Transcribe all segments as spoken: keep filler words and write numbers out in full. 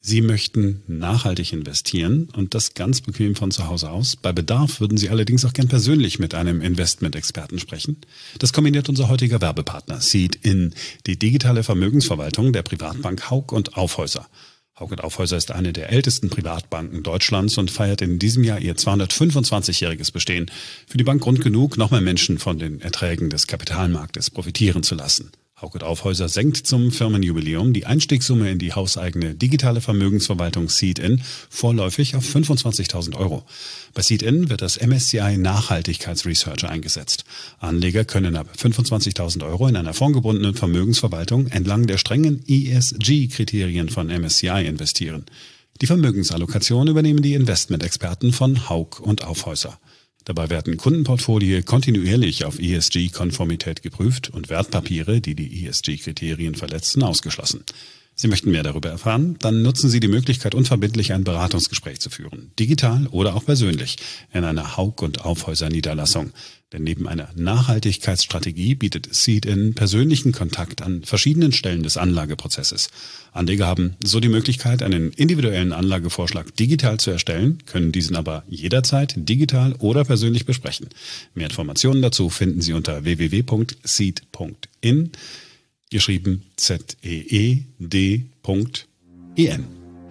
Sie möchten nachhaltig investieren und das ganz bequem von zu Hause aus. Bei Bedarf würden Sie allerdings auch gern persönlich mit einem Investment-Experten sprechen. Das kombiniert unser heutiger Werbepartner Seed-In, die digitale Vermögensverwaltung der Privatbank Hauck und Aufhäuser. Hauck und Aufhäuser ist eine der ältesten Privatbanken Deutschlands und feiert in diesem Jahr ihr zweihundertfünfundzwanzigjähriges Bestehen. Für die Bank Grund genug, noch mehr Menschen von den Erträgen des Kapitalmarktes profitieren zu lassen. Hauck und Aufhäuser senkt zum Firmenjubiläum die Einstiegssumme in die hauseigene digitale Vermögensverwaltung Seed-In vorläufig auf fünfundzwanzigtausend Euro. Bei Seed-In wird das M S C I Nachhaltigkeitsresearch eingesetzt. Anleger können ab fünfundzwanzigtausend Euro in einer fondgebundenen Vermögensverwaltung entlang der strengen E S G-Kriterien von M S C I investieren. Die Vermögensallokation übernehmen die Investmentexperten von Hauck und Aufhäuser. Dabei werden Kundenportfolien kontinuierlich auf E S G-Konformität geprüft und Wertpapiere, die die E S G-Kriterien verletzen, ausgeschlossen. Sie möchten mehr darüber erfahren? Dann nutzen Sie die Möglichkeit, unverbindlich ein Beratungsgespräch zu führen. Digital oder auch persönlich in einer Hauck und Aufhäuser Niederlassung. Denn neben einer Nachhaltigkeitsstrategie bietet Seed-In persönlichen Kontakt an verschiedenen Stellen des Anlageprozesses. Anleger haben so die Möglichkeit, einen individuellen Anlagevorschlag digital zu erstellen, können diesen aber jederzeit digital oder persönlich besprechen. Mehr Informationen dazu finden Sie unter w w w punkt seed punkt in, geschrieben Z E E D punkt I N.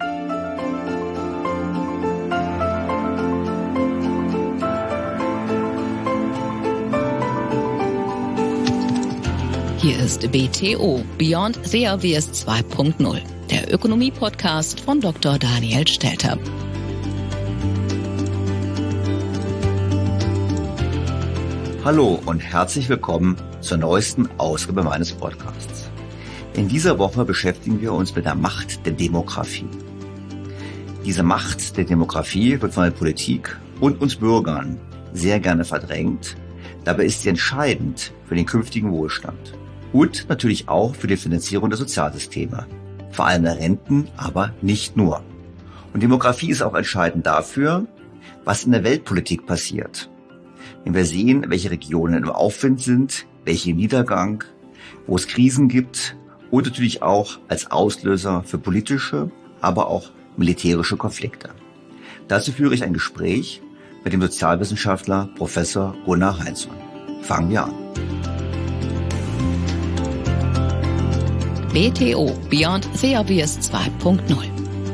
Hier ist B T O, Beyond the Obvious zwei Punkt null, der Ökonomie-Podcast von Doktor Daniel Stelter. Hallo und herzlich willkommen zur neuesten Ausgabe meines Podcasts. In dieser Woche beschäftigen wir uns mit der Macht der Demografie. Diese Macht der Demografie wird von der Politik und uns Bürgern sehr gerne verdrängt. Dabei ist sie entscheidend für den künftigen Wohlstand. Und natürlich auch für die Finanzierung der Sozialsysteme. Vor allem der Renten, aber nicht nur. Und Demografie ist auch entscheidend dafür, was in der Weltpolitik passiert. Wenn wir sehen, welche Regionen im Aufwind sind, welche im Niedergang, wo es Krisen gibt und natürlich auch als Auslöser für politische, aber auch militärische Konflikte. Dazu führe ich ein Gespräch mit dem Sozialwissenschaftler Professor Gunnar Heinzmann. Fangen wir an. B T O, Beyond the Obvious zwei Punkt null.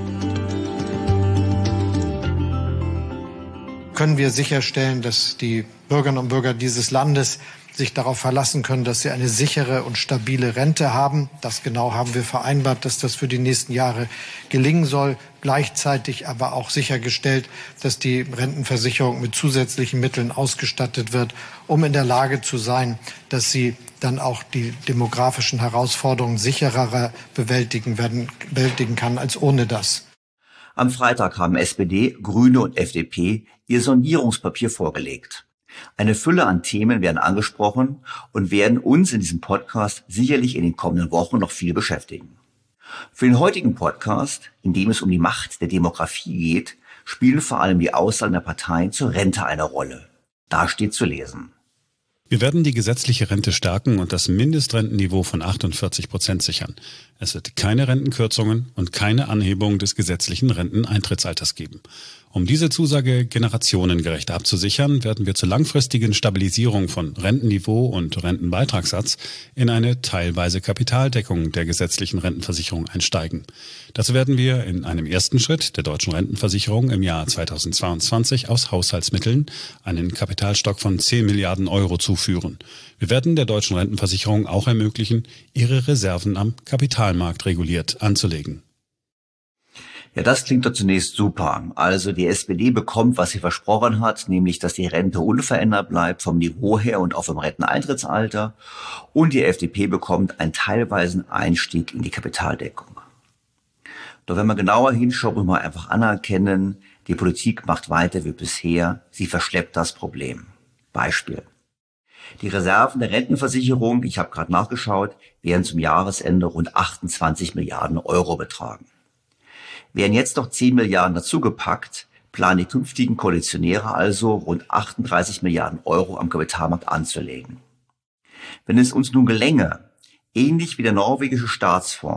Können wir sicherstellen, dass die Bürgerinnen und Bürger dieses Landes sich darauf verlassen können, dass sie eine sichere und stabile Rente haben. Das genau haben wir vereinbart, dass das für die nächsten Jahre gelingen soll. Gleichzeitig aber auch sichergestellt, dass die Rentenversicherung mit zusätzlichen Mitteln ausgestattet wird, um in der Lage zu sein, dass sie dann auch die demografischen Herausforderungen sicherer bewältigen werden, bewältigen kann als ohne das. Am Freitag haben S P D, Grüne und F D P ihr Sondierungspapier vorgelegt. Eine Fülle an Themen werden angesprochen und werden uns in diesem Podcast sicherlich in den kommenden Wochen noch viel beschäftigen. Für den heutigen Podcast, in dem es um die Macht der Demografie geht, spielen vor allem die Aussagen der Parteien zur Rente eine Rolle. Da steht zu lesen: Wir werden die gesetzliche Rente stärken und das Mindestrentenniveau von achtundvierzig Prozent sichern. Es wird keine Rentenkürzungen und keine Anhebung des gesetzlichen Renteneintrittsalters geben. Um diese Zusage generationengerecht abzusichern, werden wir zur langfristigen Stabilisierung von Rentenniveau und Rentenbeitragssatz in eine teilweise Kapitaldeckung der gesetzlichen Rentenversicherung einsteigen. Dazu werden wir in einem ersten Schritt der deutschen Rentenversicherung im Jahr zweitausendzweiundzwanzig aus Haushaltsmitteln einen Kapitalstock von zehn Milliarden Euro zuführen. Wir werden der deutschen Rentenversicherung auch ermöglichen, ihre Reserven am Kapitalmarkt reguliert anzulegen. Ja, das klingt doch zunächst super. Also die S P D bekommt, was sie versprochen hat, nämlich, dass die Rente unverändert bleibt vom Niveau her und auch vom Renteneintrittsalter. Und die F D P bekommt einen teilweisen Einstieg in die Kapitaldeckung. Doch wenn man genauer hinschaut, muss man einfach anerkennen, die Politik macht weiter wie bisher. Sie verschleppt das Problem. Beispiel: Die Reserven der Rentenversicherung, ich habe gerade nachgeschaut, werden zum Jahresende rund achtundzwanzig Milliarden Euro betragen. Werden jetzt noch zehn Milliarden dazugepackt, planen die künftigen Koalitionäre also rund achtunddreißig Milliarden Euro am Kapitalmarkt anzulegen. Wenn es uns nun gelänge, ähnlich wie der norwegische Staatsfonds,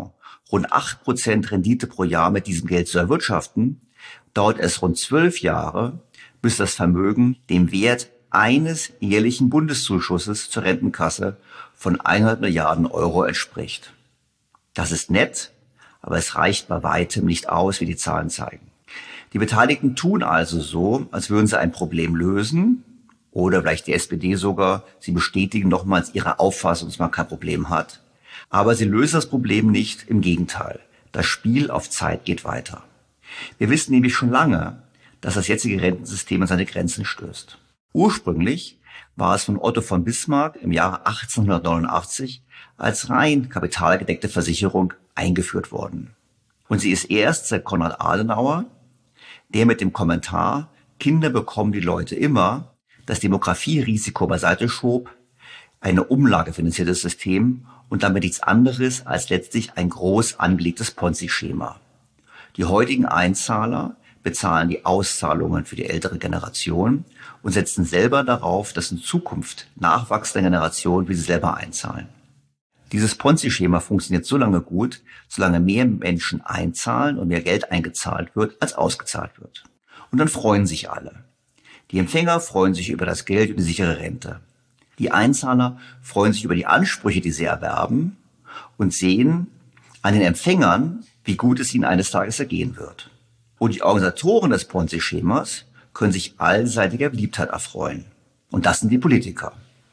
rund acht Prozent Rendite pro Jahr mit diesem Geld zu erwirtschaften, dauert es rund zwölf Jahre, bis das Vermögen dem Wert eines jährlichen Bundeszuschusses zur Rentenkasse von hundert Milliarden Euro entspricht. Das ist nett, aber es reicht bei weitem nicht aus, wie die Zahlen zeigen. Die Beteiligten tun also so, als würden sie ein Problem lösen, oder vielleicht die S P D sogar, sie bestätigen nochmals ihre Auffassung, dass man kein Problem hat. Aber sie lösen das Problem nicht, im Gegenteil. Das Spiel auf Zeit geht weiter. Wir wissen nämlich schon lange, dass das jetzige Rentensystem an seine Grenzen stößt. Ursprünglich war es von Otto von Bismarck im Jahre achtzehnhundertneunundachtzig als rein kapitalgedeckte Versicherung eingeführt worden. Und sie ist erst seit Konrad Adenauer, der mit dem Kommentar "Kinder bekommen die Leute immer" das Demografierisiko beiseite schob, eine umlagefinanziertes System und damit nichts anderes als letztlich ein groß angelegtes Ponzi-Schema. Die heutigen Einzahler bezahlen die Auszahlungen für die ältere Generation und setzen selber darauf, dass in Zukunft nachwachsende Generationen wie sie selber einzahlen. Dieses Ponzi-Schema funktioniert so lange gut, solange mehr Menschen einzahlen und mehr Geld eingezahlt wird, als ausgezahlt wird. Und dann freuen sich alle. Die Empfänger freuen sich über das Geld und die sichere Rente. Die Einzahler freuen sich über die Ansprüche, die sie erwerben, und sehen an den Empfängern, wie gut es ihnen eines Tages ergehen wird. Und die Organisatoren des Ponzi-Schemas können sich allseitiger Beliebtheit erfreuen. Und das sind die Politiker.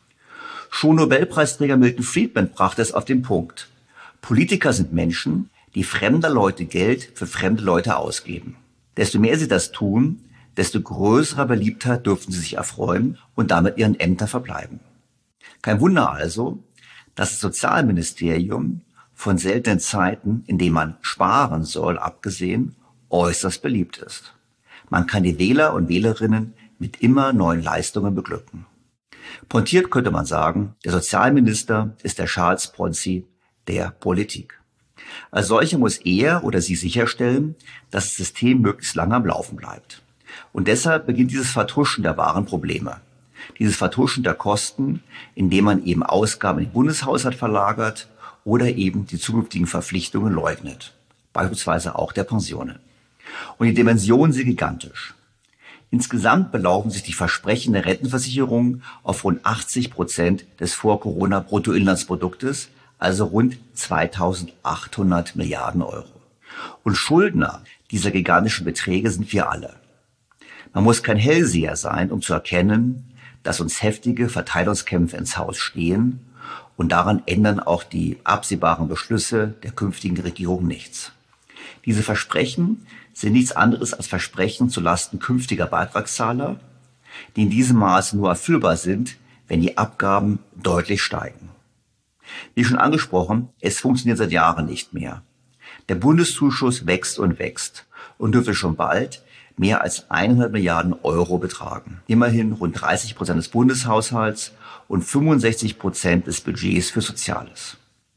Schon Nobelpreisträger Milton Friedman brachte es auf den Punkt. Politiker sind Menschen, die fremder Leute Geld für fremde Leute ausgeben. Desto mehr sie das tun, desto größerer Beliebtheit dürften sie sich erfreuen und damit ihren Ämtern verbleiben. Kein Wunder also, dass das Sozialministerium von seltenen Zeiten, in denen man sparen soll, abgesehen, äußerst beliebt ist. Man kann die Wähler und Wählerinnen mit immer neuen Leistungen beglücken. Pointiert könnte man sagen, der Sozialminister ist der Charles Ponzi der Politik. Als solcher muss er oder sie sicherstellen, dass das System möglichst lange am Laufen bleibt. Und deshalb beginnt dieses Vertuschen der wahren Probleme. Dieses Vertuschen der Kosten, indem man eben Ausgaben in den Bundeshaushalt verlagert oder eben die zukünftigen Verpflichtungen leugnet. Beispielsweise auch der Pensionen. Und die Dimensionen sind gigantisch. Insgesamt belaufen sich die Versprechen der Rentenversicherung auf rund achtzig Prozent des Vor-Corona-Bruttoinlandsproduktes, also rund zweitausendachthundert Milliarden Euro. Und Schuldner dieser gigantischen Beträge sind wir alle. Man muss kein Hellseher sein, um zu erkennen, dass uns heftige Verteilungskämpfe ins Haus stehen, und daran ändern auch die absehbaren Beschlüsse der künftigen Regierung nichts. Diese Versprechen sind nichts anderes als Versprechen zulasten künftiger Beitragszahler, die in diesem Maße nur erfüllbar sind, wenn die Abgaben deutlich steigen. Wie schon angesprochen, es funktioniert seit Jahren nicht mehr. Der Bundeszuschuss wächst und wächst und dürfte schon bald mehr als hundert Milliarden Euro betragen. Immerhin rund dreißig Prozent des Bundeshaushalts und fünfundsechzig Prozent des Budgets für Soziales.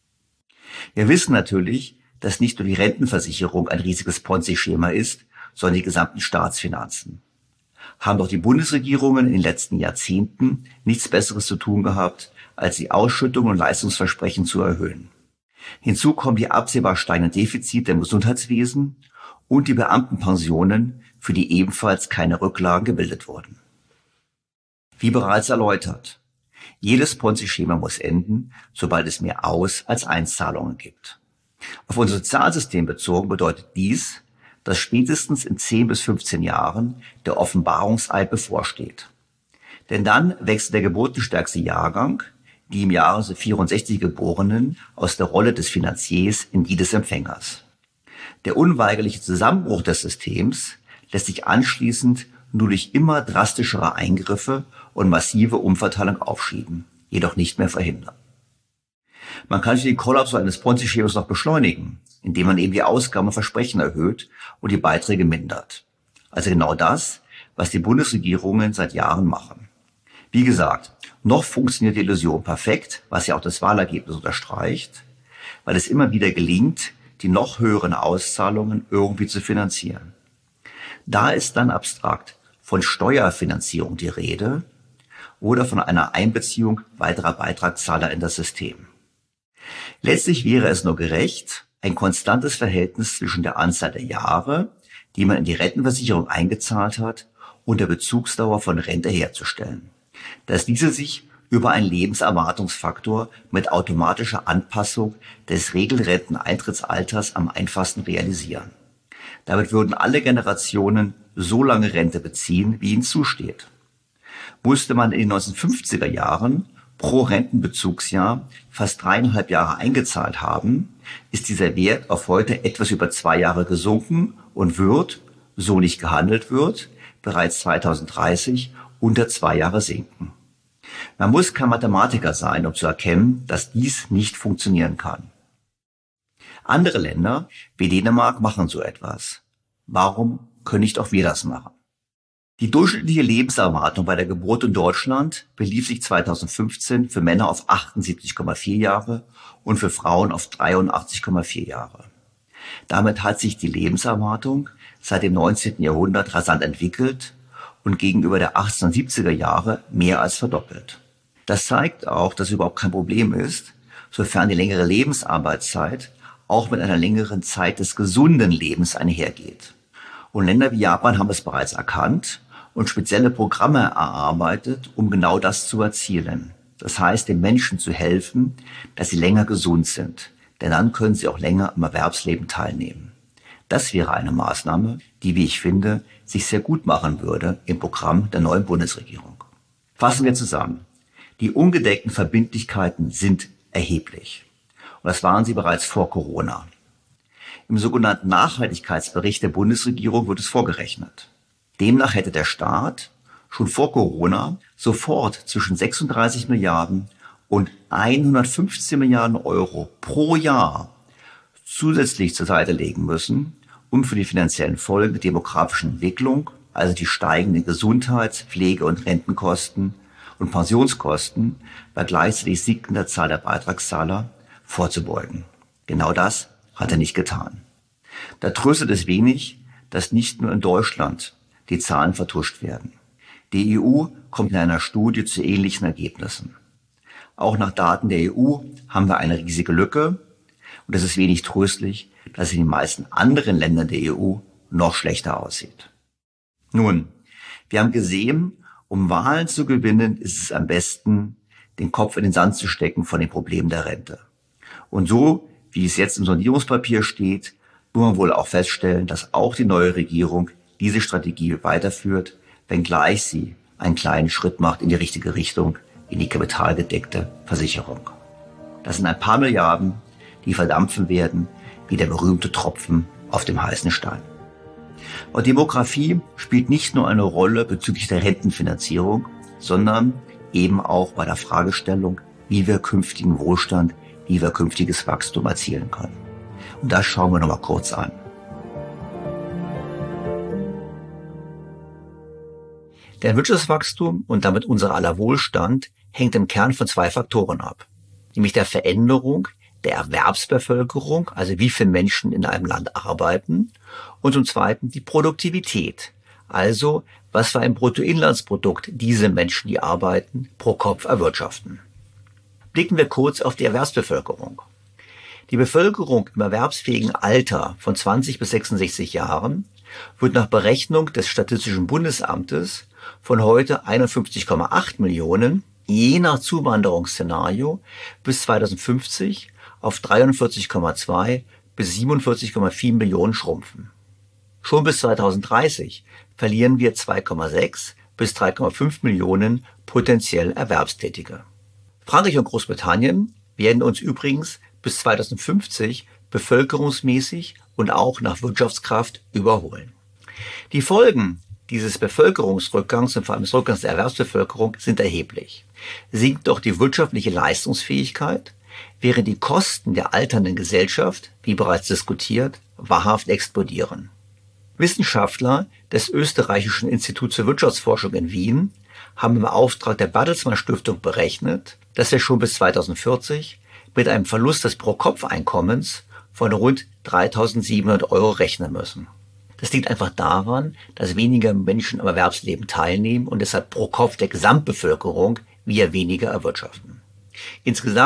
Wir wissen natürlich, dass nicht nur die Rentenversicherung ein riesiges Ponzi-Schema ist, sondern die gesamten Staatsfinanzen. Haben doch die Bundesregierungen in den letzten Jahrzehnten nichts Besseres zu tun gehabt, als die Ausschüttungen und Leistungsversprechen zu erhöhen. Hinzu kommen die absehbar steigenden Defizite im Gesundheitswesen und die Beamtenpensionen, für die ebenfalls keine Rücklagen gebildet wurden. Wie bereits erläutert, jedes Ponzi-Schema muss enden, sobald es mehr Aus- als Einzahlungen gibt. Auf unser Sozialsystem bezogen bedeutet dies, dass spätestens in zehn bis fünfzehn Jahren der Offenbarungseid bevorsteht. Denn dann wächst der geburtenstärkste Jahrgang, die im Jahre vierundsechzig Geborenen, aus der Rolle des Finanziers in die des Empfängers. Der unweigerliche Zusammenbruch des Systems lässt sich anschließend nur durch immer drastischere Eingriffe und massive Umverteilung aufschieben, jedoch nicht mehr verhindern. Man kann den Kollaps eines Ponzi-Schemas noch beschleunigen, indem man eben die Ausgaben und Versprechen erhöht und die Beiträge mindert. Also genau das, was die Bundesregierungen seit Jahren machen. Wie gesagt, noch funktioniert die Illusion perfekt, was ja auch das Wahlergebnis unterstreicht, weil es immer wieder gelingt, die noch höheren Auszahlungen irgendwie zu finanzieren. Da ist dann abstrakt von Steuerfinanzierung die Rede oder von einer Einbeziehung weiterer Beitragszahler in das System. Letztlich wäre es nur gerecht, ein konstantes Verhältnis zwischen der Anzahl der Jahre, die man in die Rentenversicherung eingezahlt hat, und der Bezugsdauer von Rente herzustellen. Das ließe sich über einen Lebenserwartungsfaktor mit automatischer Anpassung des Regelrenteneintrittsalters am einfachsten realisieren. Damit würden alle Generationen so lange Rente beziehen, wie ihnen zusteht. Musste man in den neunzehnhundertfünfziger Jahren pro Rentenbezugsjahr fast dreieinhalb Jahre eingezahlt haben, ist dieser Wert auf heute etwas über zwei Jahre gesunken und wird, so nicht gehandelt wird, bereits zweitausenddreißig unter zwei Jahre sinken. Man muss kein Mathematiker sein, um zu erkennen, dass dies nicht funktionieren kann. Andere Länder wie Dänemark machen so etwas. Warum können nicht auch wir das machen? Die durchschnittliche Lebenserwartung bei der Geburt in Deutschland belief sich zweitausendfünfzehn für Männer auf achtundsiebzig Komma vier Jahre und für Frauen auf dreiundachtzig Komma vier Jahre. Damit hat sich die Lebenserwartung seit dem neunzehnten Jahrhundert rasant entwickelt und gegenüber der achtzehnhundertsiebziger Jahre mehr als verdoppelt. Das zeigt auch, dass es überhaupt kein Problem ist, sofern die längere Lebensarbeitszeit auch mit einer längeren Zeit des gesunden Lebens einhergeht. Und Länder wie Japan haben es bereits erkannt und spezielle Programme erarbeitet, um genau das zu erzielen. Das heißt, den Menschen zu helfen, dass sie länger gesund sind, denn dann können sie auch länger am Erwerbsleben teilnehmen. Das wäre eine Maßnahme, die, wie ich finde, sich sehr gut machen würde im Programm der neuen Bundesregierung. Fassen wir zusammen. Die ungedeckten Verbindlichkeiten sind erheblich. Und das waren sie bereits vor Corona. Im sogenannten Nachhaltigkeitsbericht der Bundesregierung wird es vorgerechnet. Demnach hätte der Staat schon vor Corona sofort zwischen sechsunddreißig Milliarden und hundertfünfzehn Milliarden Euro pro Jahr zusätzlich zur Seite legen müssen, um für die finanziellen Folgen der demografischen Entwicklung, also die steigenden Gesundheits-, Pflege- und Rentenkosten und Pensionskosten bei gleichzeitig sinkender Zahl der Beitragszahler vorzubeugen. Genau das hat er nicht getan. Da tröstet es wenig, dass nicht nur in Deutschland die Zahlen vertuscht werden. Die E U kommt in einer Studie zu ähnlichen Ergebnissen. Auch nach Daten der E U haben wir eine riesige Lücke und es ist wenig tröstlich, dass es in den meisten anderen Ländern der E U noch schlechter aussieht. Nun, wir haben gesehen, um Wahlen zu gewinnen, ist es am besten, den Kopf in den Sand zu stecken von den Problemen der Rente. Und so, wie es jetzt im Sondierungspapier steht, muss man wohl auch feststellen, dass auch die neue Regierung diese Strategie weiterführt, wenngleich sie einen kleinen Schritt macht in die richtige Richtung, in die kapitalgedeckte Versicherung. Das sind ein paar Milliarden, die verdampfen werden, wie der berühmte Tropfen auf dem heißen Stein. Und Demografie spielt nicht nur eine Rolle bezüglich der Rentenfinanzierung, sondern eben auch bei der Fragestellung, wie wir künftigen Wohlstand, wie wir künftiges Wachstum erzielen können. Und das schauen wir noch mal kurz an. Der Wirtschaftswachstum und damit unser aller Wohlstand hängt im Kern von zwei Faktoren ab, nämlich der Veränderung der Erwerbsbevölkerung, also wie viele Menschen in einem Land arbeiten, und zum Zweiten die Produktivität, also was für ein Bruttoinlandsprodukt diese Menschen, die arbeiten, pro Kopf erwirtschaften. Blicken wir kurz auf die Erwerbsbevölkerung. Die Bevölkerung im erwerbsfähigen Alter von zwanzig bis sechsundsechzig Jahren wird nach Berechnung des Statistischen Bundesamtes von heute einundfünfzig Komma acht Millionen je nach Zuwanderungsszenario bis zweitausendfünfzig auf dreiundvierzig Komma zwei bis siebenundvierzig Komma vier Millionen schrumpfen. Schon bis zweitausenddreißig verlieren wir zwei Komma sechs bis drei Komma fünf Millionen potenziell Erwerbstätige. Frankreich und Großbritannien werden uns übrigens bis zweitausendfünfzig bevölkerungsmäßig und auch nach Wirtschaftskraft überholen. Die Folgen dieses Bevölkerungsrückgangs und vor allem des Rückgangs der Erwerbsbevölkerung sind erheblich. Sinkt doch die wirtschaftliche Leistungsfähigkeit, während die Kosten der alternden Gesellschaft, wie bereits diskutiert, wahrhaft explodieren. Wissenschaftler des Österreichischen Instituts für Wirtschaftsforschung in Wien haben im Auftrag der Bertelsmann Stiftung berechnet, dass wir schon bis zweitausendvierzig mit einem Verlust des Pro-Kopf-Einkommens von rund dreitausendsiebenhundert Euro rechnen müssen. Das liegt einfach daran, dass weniger Menschen am Erwerbsleben teilnehmen und deshalb pro Kopf der Gesamtbevölkerung wir weniger erwirtschaften. Insgesamt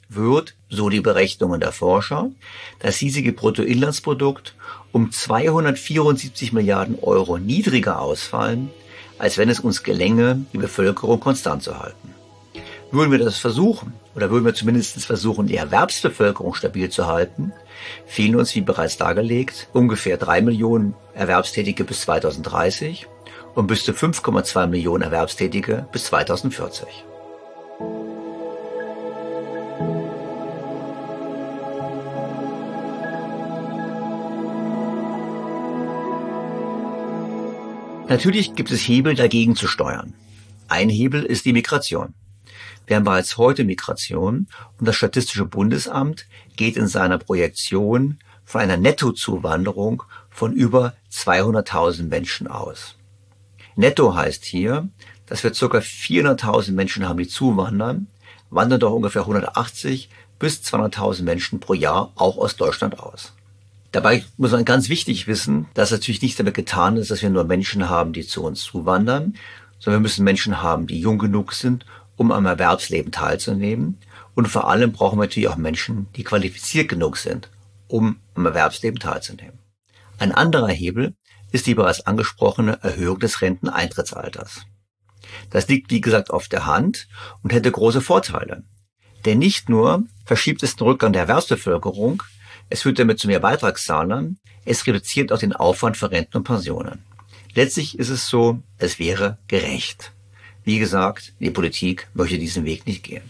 wird, so die Berechnungen der Forscher, das hiesige Bruttoinlandsprodukt um zweihundertvierundsiebzig Milliarden Euro niedriger ausfallen, als wenn es uns gelänge, die Bevölkerung konstant zu halten. Würden wir das versuchen, oder würden wir zumindest versuchen, die Erwerbsbevölkerung stabil zu halten, fehlen uns, wie bereits dargelegt, ungefähr drei Millionen Erwerbstätige bis zweitausenddreißig und bis zu fünf Komma zwei Millionen Erwerbstätige bis zweitausendvierzig. Natürlich gibt es Hebel, dagegen zu steuern. Ein Hebel ist die Migration. Wir haben bereits heute Migration und das Statistische Bundesamt geht in seiner Projektion von einer Nettozuwanderung von über zweihunderttausend Menschen aus. Netto heißt hier, dass wir ca. vierhunderttausend Menschen haben, die zuwandern, wandern doch ungefähr hundertachtzig bis zweihunderttausend Menschen pro Jahr auch aus Deutschland aus. Dabei muss man ganz wichtig wissen, dass natürlich nicht damit getan ist, dass wir nur Menschen haben, die zu uns zuwandern, sondern wir müssen Menschen haben, die jung genug sind, um am Erwerbsleben teilzunehmen. Und vor allem brauchen wir natürlich auch Menschen, die qualifiziert genug sind, um am Erwerbsleben teilzunehmen. Ein anderer Hebel ist die bereits angesprochene Erhöhung des Renteneintrittsalters. Das liegt, wie gesagt, auf der Hand und hätte große Vorteile. Denn nicht nur verschiebt es den Rückgang der Erwerbsbevölkerung, es führt damit zu mehr Beitragszahlern, es reduziert auch den Aufwand für Renten und Pensionen. Letztlich ist es so, es wäre gerecht. Wie gesagt, die Politik möchte diesen Weg nicht gehen.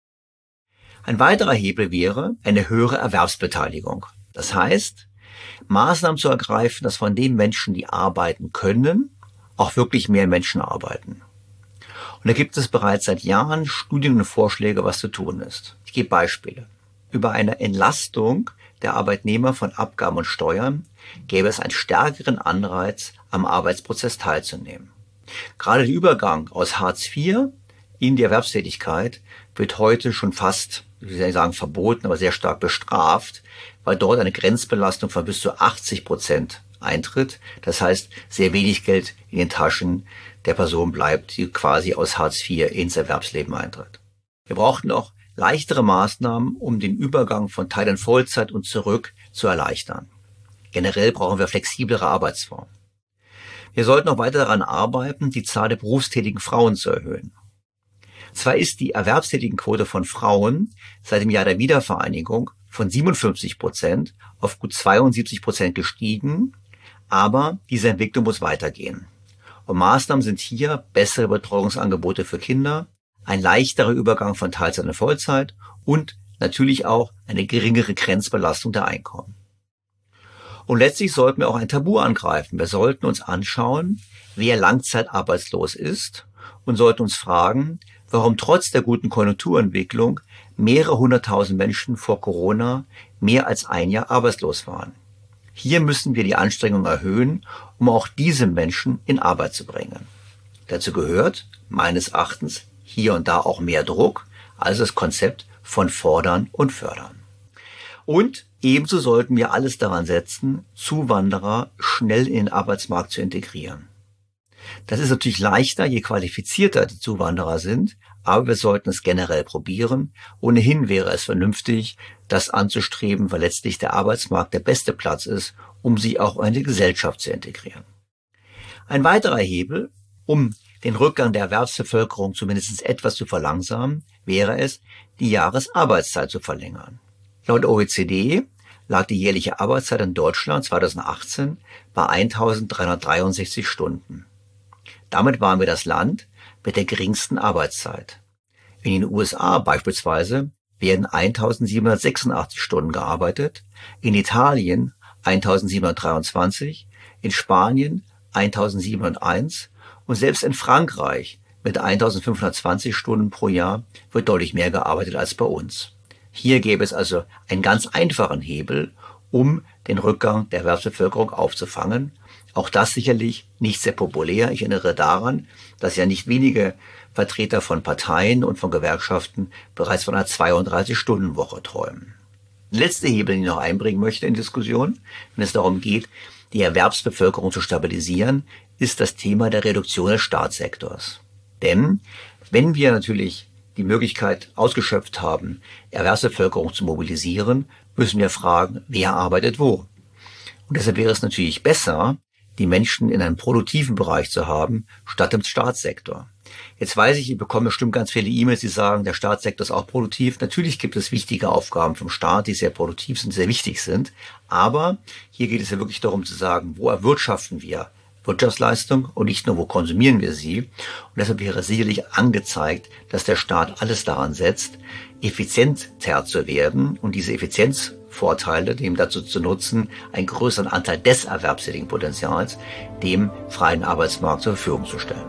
Ein weiterer Hebel wäre eine höhere Erwerbsbeteiligung. Das heißt, Maßnahmen zu ergreifen, dass von den Menschen, die arbeiten können, auch wirklich mehr Menschen arbeiten. Und da gibt es bereits seit Jahren Studien und Vorschläge, was zu tun ist. Ich gebe Beispiele. Über eine Entlastung der Arbeitnehmer von Abgaben und Steuern gäbe es einen stärkeren Anreiz, am Arbeitsprozess teilzunehmen. Gerade der Übergang aus Hartz vier in die Erwerbstätigkeit wird heute schon fast, ich will nicht sagen verboten, aber sehr stark bestraft, weil dort eine Grenzbelastung von bis zu achtzig Prozent eintritt. Das heißt, sehr wenig Geld in den Taschen der Person bleibt, die quasi aus Hartz vier ins Erwerbsleben eintritt. Wir brauchten auch leichtere Maßnahmen, um den Übergang von Teil- in Vollzeit und zurück zu erleichtern. Generell brauchen wir flexiblere Arbeitsformen. Wir sollten auch weiter daran arbeiten, die Zahl der berufstätigen Frauen zu erhöhen. Zwar ist die Erwerbstätigenquote von Frauen seit dem Jahr der Wiedervereinigung von siebenundfünfzig Prozent auf gut zweiundsiebzig Prozent gestiegen, aber diese Entwicklung muss weitergehen. Und Maßnahmen sind hier bessere Betreuungsangebote für Kinder, ein leichterer Übergang von Teilzeit in Vollzeit und natürlich auch eine geringere Grenzbelastung der Einkommen. Und letztlich sollten wir auch ein Tabu angreifen. Wir sollten uns anschauen, wer langzeitarbeitslos ist und sollten uns fragen, warum trotz der guten Konjunkturentwicklung mehrere hunderttausend Menschen vor Corona mehr als ein Jahr arbeitslos waren. Hier müssen wir die Anstrengungen erhöhen, um auch diese Menschen in Arbeit zu bringen. Dazu gehört, meines Erachtens, hier und da auch mehr Druck, also das Konzept von Fordern und Fördern. Und ebenso sollten wir alles daran setzen, Zuwanderer schnell in den Arbeitsmarkt zu integrieren. Das ist natürlich leichter, je qualifizierter die Zuwanderer sind, aber wir sollten es generell probieren. Ohnehin wäre es vernünftig, das anzustreben, weil letztlich der Arbeitsmarkt der beste Platz ist, um sie auch in die Gesellschaft zu integrieren. Ein weiterer Hebel, um den Rückgang der Erwerbsbevölkerung zumindest etwas zu verlangsamen, wäre es, die Jahresarbeitszeit zu verlängern. Laut O E C D lag die jährliche Arbeitszeit in Deutschland zweitausendachtzehn bei eintausenddreihundertdreiundsechzig Stunden. Damit waren wir das Land mit der geringsten Arbeitszeit. In den U S A beispielsweise werden eintausendsiebenhundertsechsundachtzig Stunden gearbeitet, in Italien eintausendsiebenhundertdreiundzwanzig, in Spanien eintausendsiebenhunderteins und selbst in Frankreich mit eintausendfünfhundertzwanzig Stunden pro Jahr wird deutlich mehr gearbeitet als bei uns. Hier gäbe es also einen ganz einfachen Hebel, um den Rückgang der Erwerbsbevölkerung aufzufangen. Auch das sicherlich nicht sehr populär. Ich erinnere daran, dass ja nicht wenige Vertreter von Parteien und von Gewerkschaften bereits von einer zweiunddreißig-Stunden-Woche träumen. Der letzte Hebel, den ich noch einbringen möchte in Diskussion, wenn es darum geht, die Erwerbsbevölkerung zu stabilisieren, ist das Thema der Reduktion des Staatssektors. Denn wenn wir natürlich die Möglichkeit ausgeschöpft haben, Erwerbsbevölkerung zu mobilisieren, müssen wir fragen, wer arbeitet wo. Und deshalb wäre es natürlich besser, die Menschen in einem produktiven Bereich zu haben, statt im Staatssektor. Jetzt weiß ich, ich bekomme bestimmt ganz viele E-Mails, die sagen, der Staatssektor ist auch produktiv. Natürlich gibt es wichtige Aufgaben vom Staat, die sehr produktiv sind, sehr wichtig sind. Aber hier geht es ja wirklich darum zu sagen, wo erwirtschaften wir Wirtschaftsleistung und nicht nur, wo konsumieren wir sie. Und deshalb wäre sicherlich angezeigt, dass der Staat alles daran setzt, effizienter zu werden und diese Effizienzvorteile dem dazu zu nutzen, einen größeren Anteil des erwerbstätigen Potenzials dem freien Arbeitsmarkt zur Verfügung zu stellen.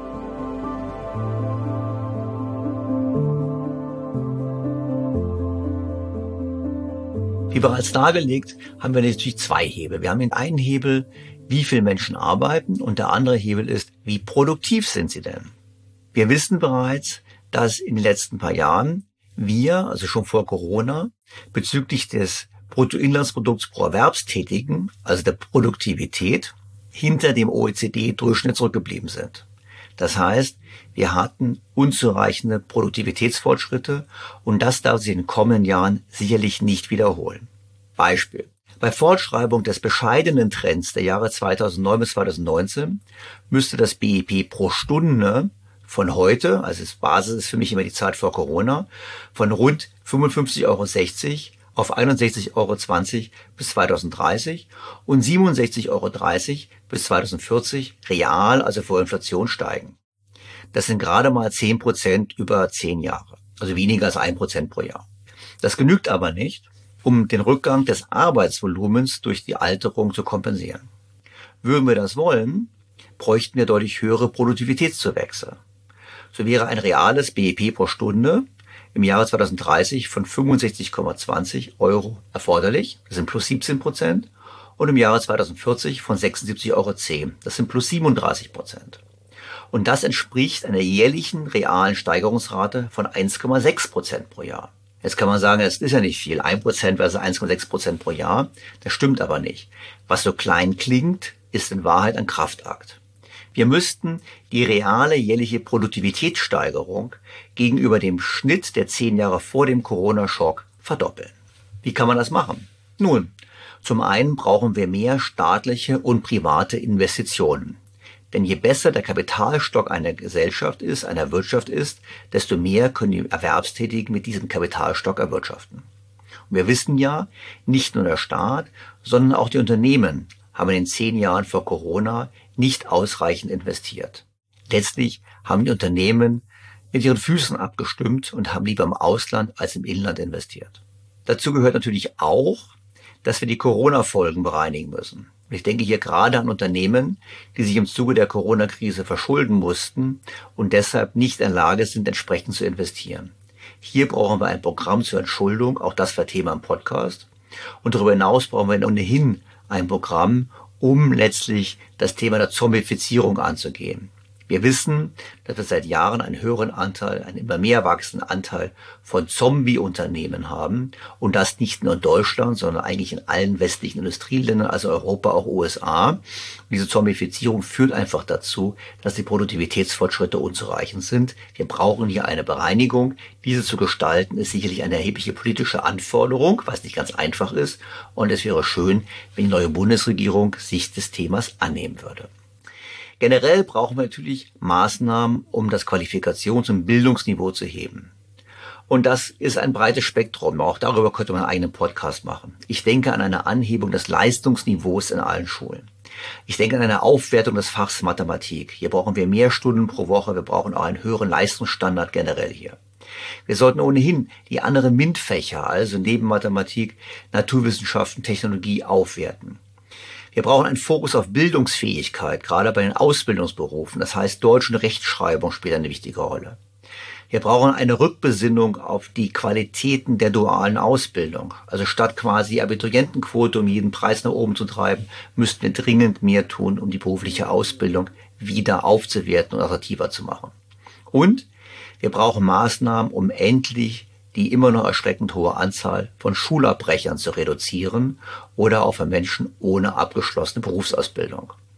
Wie bereits dargelegt, haben wir natürlich zwei Hebel. Wir haben den einen Hebel, wie viele Menschen arbeiten, und der andere Hebel ist, wie produktiv sind sie denn? Wir wissen bereits, dass in den letzten paar Jahren wir, also schon vor Corona, bezüglich des Bruttoinlandsprodukts pro Erwerbstätigen, also der Produktivität, hinter dem O E C D-Durchschnitt zurückgeblieben sind. Das heißt, wir hatten unzureichende Produktivitätsfortschritte und das darf sich in den kommenden Jahren sicherlich nicht wiederholen. Beispiel. Bei Fortschreibung des bescheidenen Trends der Jahre zweitausendneun bis zweitausendneunzehn müsste das B I P pro Stunde von heute, also das Basis ist für mich immer die Zeit vor Corona, von rund fünfundfünfzig Euro sechzig auf einundsechzig Euro zwanzig bis zweitausenddreißig und siebenundsechzig Euro dreißig bis zweitausendvierzig real, also vor Inflation, steigen. Das sind gerade mal zehn Prozent über zehn Jahre, also weniger als ein Prozent pro Jahr. Das genügt aber nicht, um den Rückgang des Arbeitsvolumens durch die Alterung zu kompensieren. Würden wir das wollen, bräuchten wir deutlich höhere Produktivitätszuwächse. So wäre ein reales B I P pro Stunde im Jahre zweitausenddreißig von fünfundsechzig Komma zwanzig Euro erforderlich, das sind plus siebzehn Prozent, und im Jahre zweitausendvierzig von sechsundsiebzig Euro zehn, das sind plus siebenunddreißig Prozent. Und das entspricht einer jährlichen realen Steigerungsrate von eins Komma sechs Prozent pro Jahr. Jetzt kann man sagen, das ist ja nicht viel, ein Prozent versus eins Komma sechs Prozent pro Jahr. Das stimmt aber nicht. Was so klein klingt, ist in Wahrheit ein Kraftakt. Wir müssten die reale jährliche Produktivitätssteigerung gegenüber dem Schnitt der zehn Jahre vor dem Corona-Schock verdoppeln. Wie kann man das machen? Nun, zum einen brauchen wir mehr staatliche und private Investitionen. Denn je besser der Kapitalstock einer Gesellschaft ist, einer Wirtschaft ist, desto mehr können die Erwerbstätigen mit diesem Kapitalstock erwirtschaften. Und wir wissen ja, nicht nur der Staat, sondern auch die Unternehmen haben in den zehn Jahren vor Corona nicht ausreichend investiert. Letztlich haben die Unternehmen mit ihren Füßen abgestimmt und haben lieber im Ausland als im Inland investiert. Dazu gehört natürlich auch, dass wir die Corona-Folgen bereinigen müssen. Ich denke hier gerade an Unternehmen, die sich im Zuge der Corona-Krise verschulden mussten und deshalb nicht in der Lage sind, entsprechend zu investieren. Hier brauchen wir ein Programm zur Entschuldung, auch das war Thema im Podcast. Und darüber hinaus brauchen wir ohnehin ein Programm, um letztlich das Thema der Zombifizierung anzugehen. Wir wissen, dass wir seit Jahren einen höheren Anteil, einen immer mehr wachsenden Anteil von Zombie-Unternehmen haben und das nicht nur in Deutschland, sondern eigentlich in allen westlichen Industrieländern, also Europa, auch U S A. Und diese Zombifizierung führt einfach dazu, dass die Produktivitätsfortschritte unzureichend sind. Wir brauchen hier eine Bereinigung. Diese zu gestalten ist sicherlich eine erhebliche politische Anforderung, was nicht ganz einfach ist. Und es wäre schön, wenn die neue Bundesregierung sich des Themas annehmen würde. Generell brauchen wir natürlich Maßnahmen, um das Qualifikations- und Bildungsniveau zu heben. Und das ist ein breites Spektrum. Auch darüber könnte man einen eigenen Podcast machen. Ich denke an eine Anhebung des Leistungsniveaus in allen Schulen. Ich denke an eine Aufwertung des Fachs Mathematik. Hier brauchen wir mehr Stunden pro Woche. Wir brauchen auch einen höheren Leistungsstandard generell hier. Wir sollten ohnehin die anderen MINT-Fächer, also neben Mathematik, Naturwissenschaften, Technologie, aufwerten. Wir brauchen einen Fokus auf Bildungsfähigkeit, gerade bei den Ausbildungsberufen. Das heißt, Deutsch und Rechtschreibung spielt eine wichtige Rolle. Wir brauchen eine Rückbesinnung auf die Qualitäten der dualen Ausbildung. Also statt quasi Abiturientenquote um jeden Preis nach oben zu treiben, müssten wir dringend mehr tun, um die berufliche Ausbildung wieder aufzuwerten und attraktiver zu machen. Und wir brauchen Maßnahmen, um endlich die immer noch erschreckend hohe Anzahl von Schulabbrechern zu reduzieren oder auch für Menschen ohne abgeschlossene Berufsausbildung.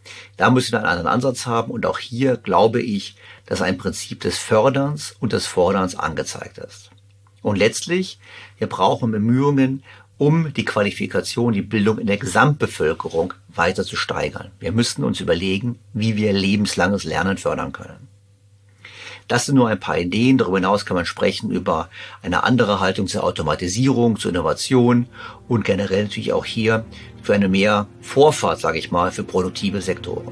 Da müssen wir einen anderen Ansatz haben und auch hier glaube ich, dass ein Prinzip des Förderns und des Forderns angezeigt ist. Und letztlich, wir brauchen Bemühungen, um die Qualifikation, die Bildung in der Gesamtbevölkerung weiter zu steigern. Wir müssten uns überlegen, wie wir lebenslanges Lernen fördern können. Das sind nur ein paar Ideen. Darüber hinaus kann man sprechen über eine andere Haltung zur Automatisierung, zur Innovation und generell natürlich auch hier für eine mehr Vorfahrt, sage ich mal, für produktive Sektoren.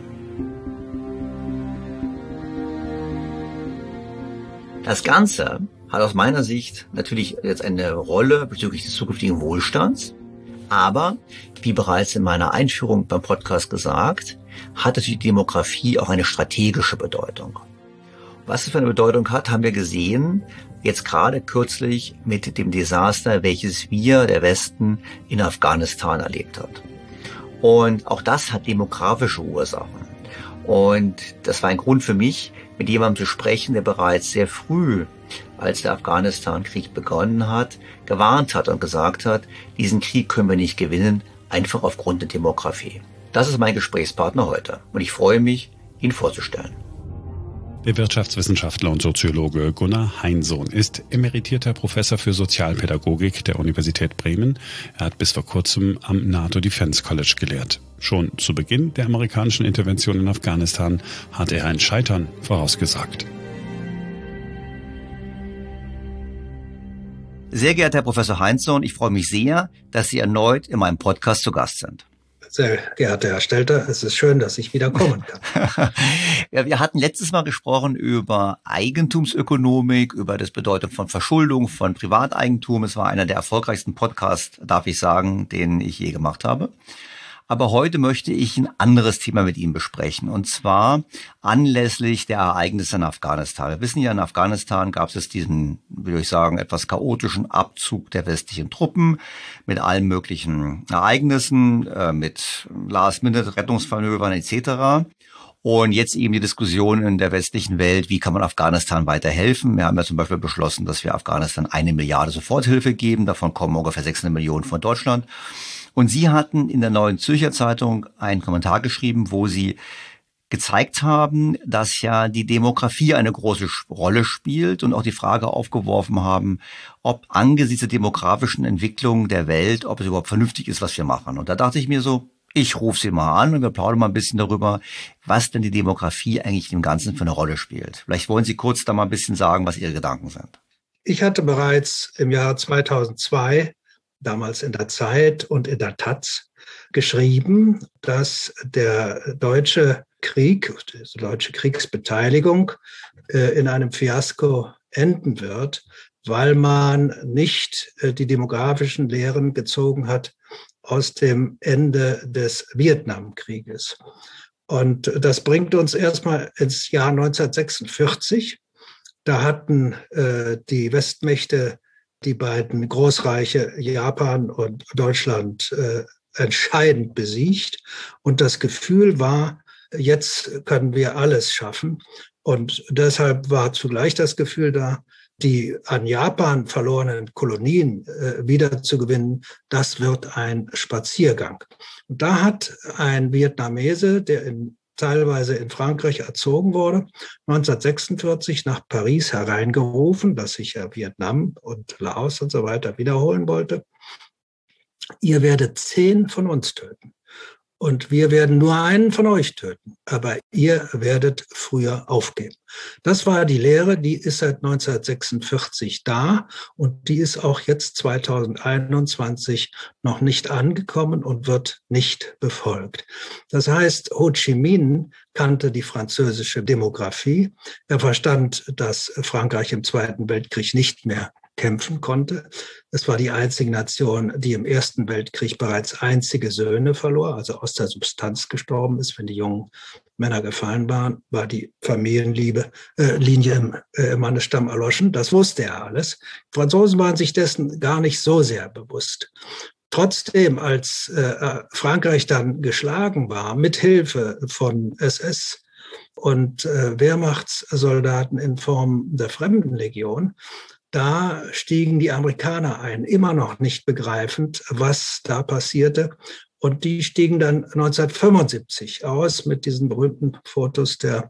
Das Ganze hat aus meiner Sicht natürlich jetzt eine Rolle bezüglich des zukünftigen Wohlstands. Aber, wie bereits in meiner Einführung beim Podcast gesagt, hat natürlich die Demografie auch eine strategische Bedeutung. Was es für eine Bedeutung hat, haben wir gesehen, jetzt gerade kürzlich mit dem Desaster, welches wir, der Westen, in Afghanistan erlebt hat. Und auch das hat demografische Ursachen. Und das war ein Grund für mich, mit jemandem zu sprechen, der bereits sehr früh, als der Afghanistan-Krieg begonnen hat, gewarnt hat und gesagt hat, diesen Krieg können wir nicht gewinnen, einfach aufgrund der Demografie. Das ist mein Gesprächspartner heute und ich freue mich, ihn vorzustellen. Der Wirtschaftswissenschaftler und Soziologe Gunnar Heinsohn ist emeritierter Professor für Sozialpädagogik der Universität Bremen. Er hat bis vor kurzem am NATO Defense College gelehrt. Schon zu Beginn der amerikanischen Intervention in Afghanistan hat er ein Scheitern vorausgesagt. Sehr geehrter Herr Professor Heinsohn, ich freue mich sehr, dass Sie erneut in meinem Podcast zu Gast sind. Sehr geehrter Herr Stelter, es ist schön, dass ich wieder kommen kann. Ja, wir hatten letztes Mal gesprochen über Eigentumsökonomik, über das Bedeutung von Verschuldung, von Privateigentum. Es war einer der erfolgreichsten Podcasts, darf ich sagen, den ich je gemacht habe. Aber heute möchte ich ein anderes Thema mit Ihnen besprechen, und zwar anlässlich der Ereignisse in Afghanistan. Wir wissen ja, in Afghanistan gab es diesen, würde ich sagen, etwas chaotischen Abzug der westlichen Truppen mit allen möglichen Ereignissen, äh, mit Last-Minute-Rettungsmanövern et cetera. Und jetzt eben die Diskussion in der westlichen Welt, wie kann man Afghanistan weiterhelfen? Wir haben ja zum Beispiel beschlossen, dass wir Afghanistan eine Milliarde Soforthilfe geben. Davon kommen ungefähr sechshundert Millionen von Deutschland. Und Sie hatten in der Neuen Zürcher Zeitung einen Kommentar geschrieben, wo Sie gezeigt haben, dass ja die Demografie eine große Rolle spielt und auch die Frage aufgeworfen haben, ob angesichts der demografischen Entwicklung der Welt, ob es überhaupt vernünftig ist, was wir machen. Und da dachte ich mir so, ich rufe Sie mal an und wir plaudern mal ein bisschen darüber, was denn die Demografie eigentlich im Ganzen für eine Rolle spielt. Vielleicht wollen Sie kurz da mal ein bisschen sagen, was Ihre Gedanken sind. Ich hatte bereits im Jahr zweitausendzwei, damals in der Zeit und in der Taz, geschrieben, dass der deutsche Krieg, die deutsche Kriegsbeteiligung äh, in einem Fiasko enden wird, weil man nicht äh, die demografischen Lehren gezogen hat aus dem Ende des Vietnamkrieges. Und das bringt uns erstmal ins Jahr neunzehnhundertsechsundvierzig. Da hatten äh, die Westmächte die beiden Großreiche Japan und Deutschland äh, entscheidend besiegt. Und das Gefühl war, jetzt können wir alles schaffen. Und deshalb war zugleich das Gefühl da, die an Japan verlorenen Kolonien äh, wiederzugewinnen, das wird ein Spaziergang. Und da hat ein Vietnamese, der in teilweise in Frankreich erzogen wurde, neunzehnhundertsechsundvierzig nach Paris hereingerufen, dass sich ja Vietnam und Laos und so weiter wiederholen wollte. Ihr werdet zehn von uns töten und wir werden nur einen von euch töten, aber ihr werdet früher aufgeben. Das war die Lehre, die ist seit neunzehnhundertsechsundvierzig da und die ist auch jetzt zweitausendeinundzwanzig noch nicht angekommen und wird nicht befolgt. Das heißt, Ho Chi Minh kannte die französische Demografie. Er verstand, dass Frankreich im Zweiten Weltkrieg nicht mehr kämpfen konnte. Es war die einzige Nation, die im Ersten Weltkrieg bereits einzige Söhne verlor, also aus der Substanz gestorben ist. Wenn die jungen Männer gefallen waren, war die Familienliebe, äh, Linie im äh, Mannesstamm erloschen. Das wusste er alles. Die Franzosen waren sich dessen gar nicht so sehr bewusst. Trotzdem, als äh, Frankreich dann geschlagen war, mit Hilfe von S S und äh, Wehrmachtssoldaten in Form der Fremdenlegion, da stiegen die Amerikaner ein, immer noch nicht begreifend, was da passierte. Und die stiegen dann neunzehnhundertfünfundsiebzig aus mit diesen berühmten Fotos der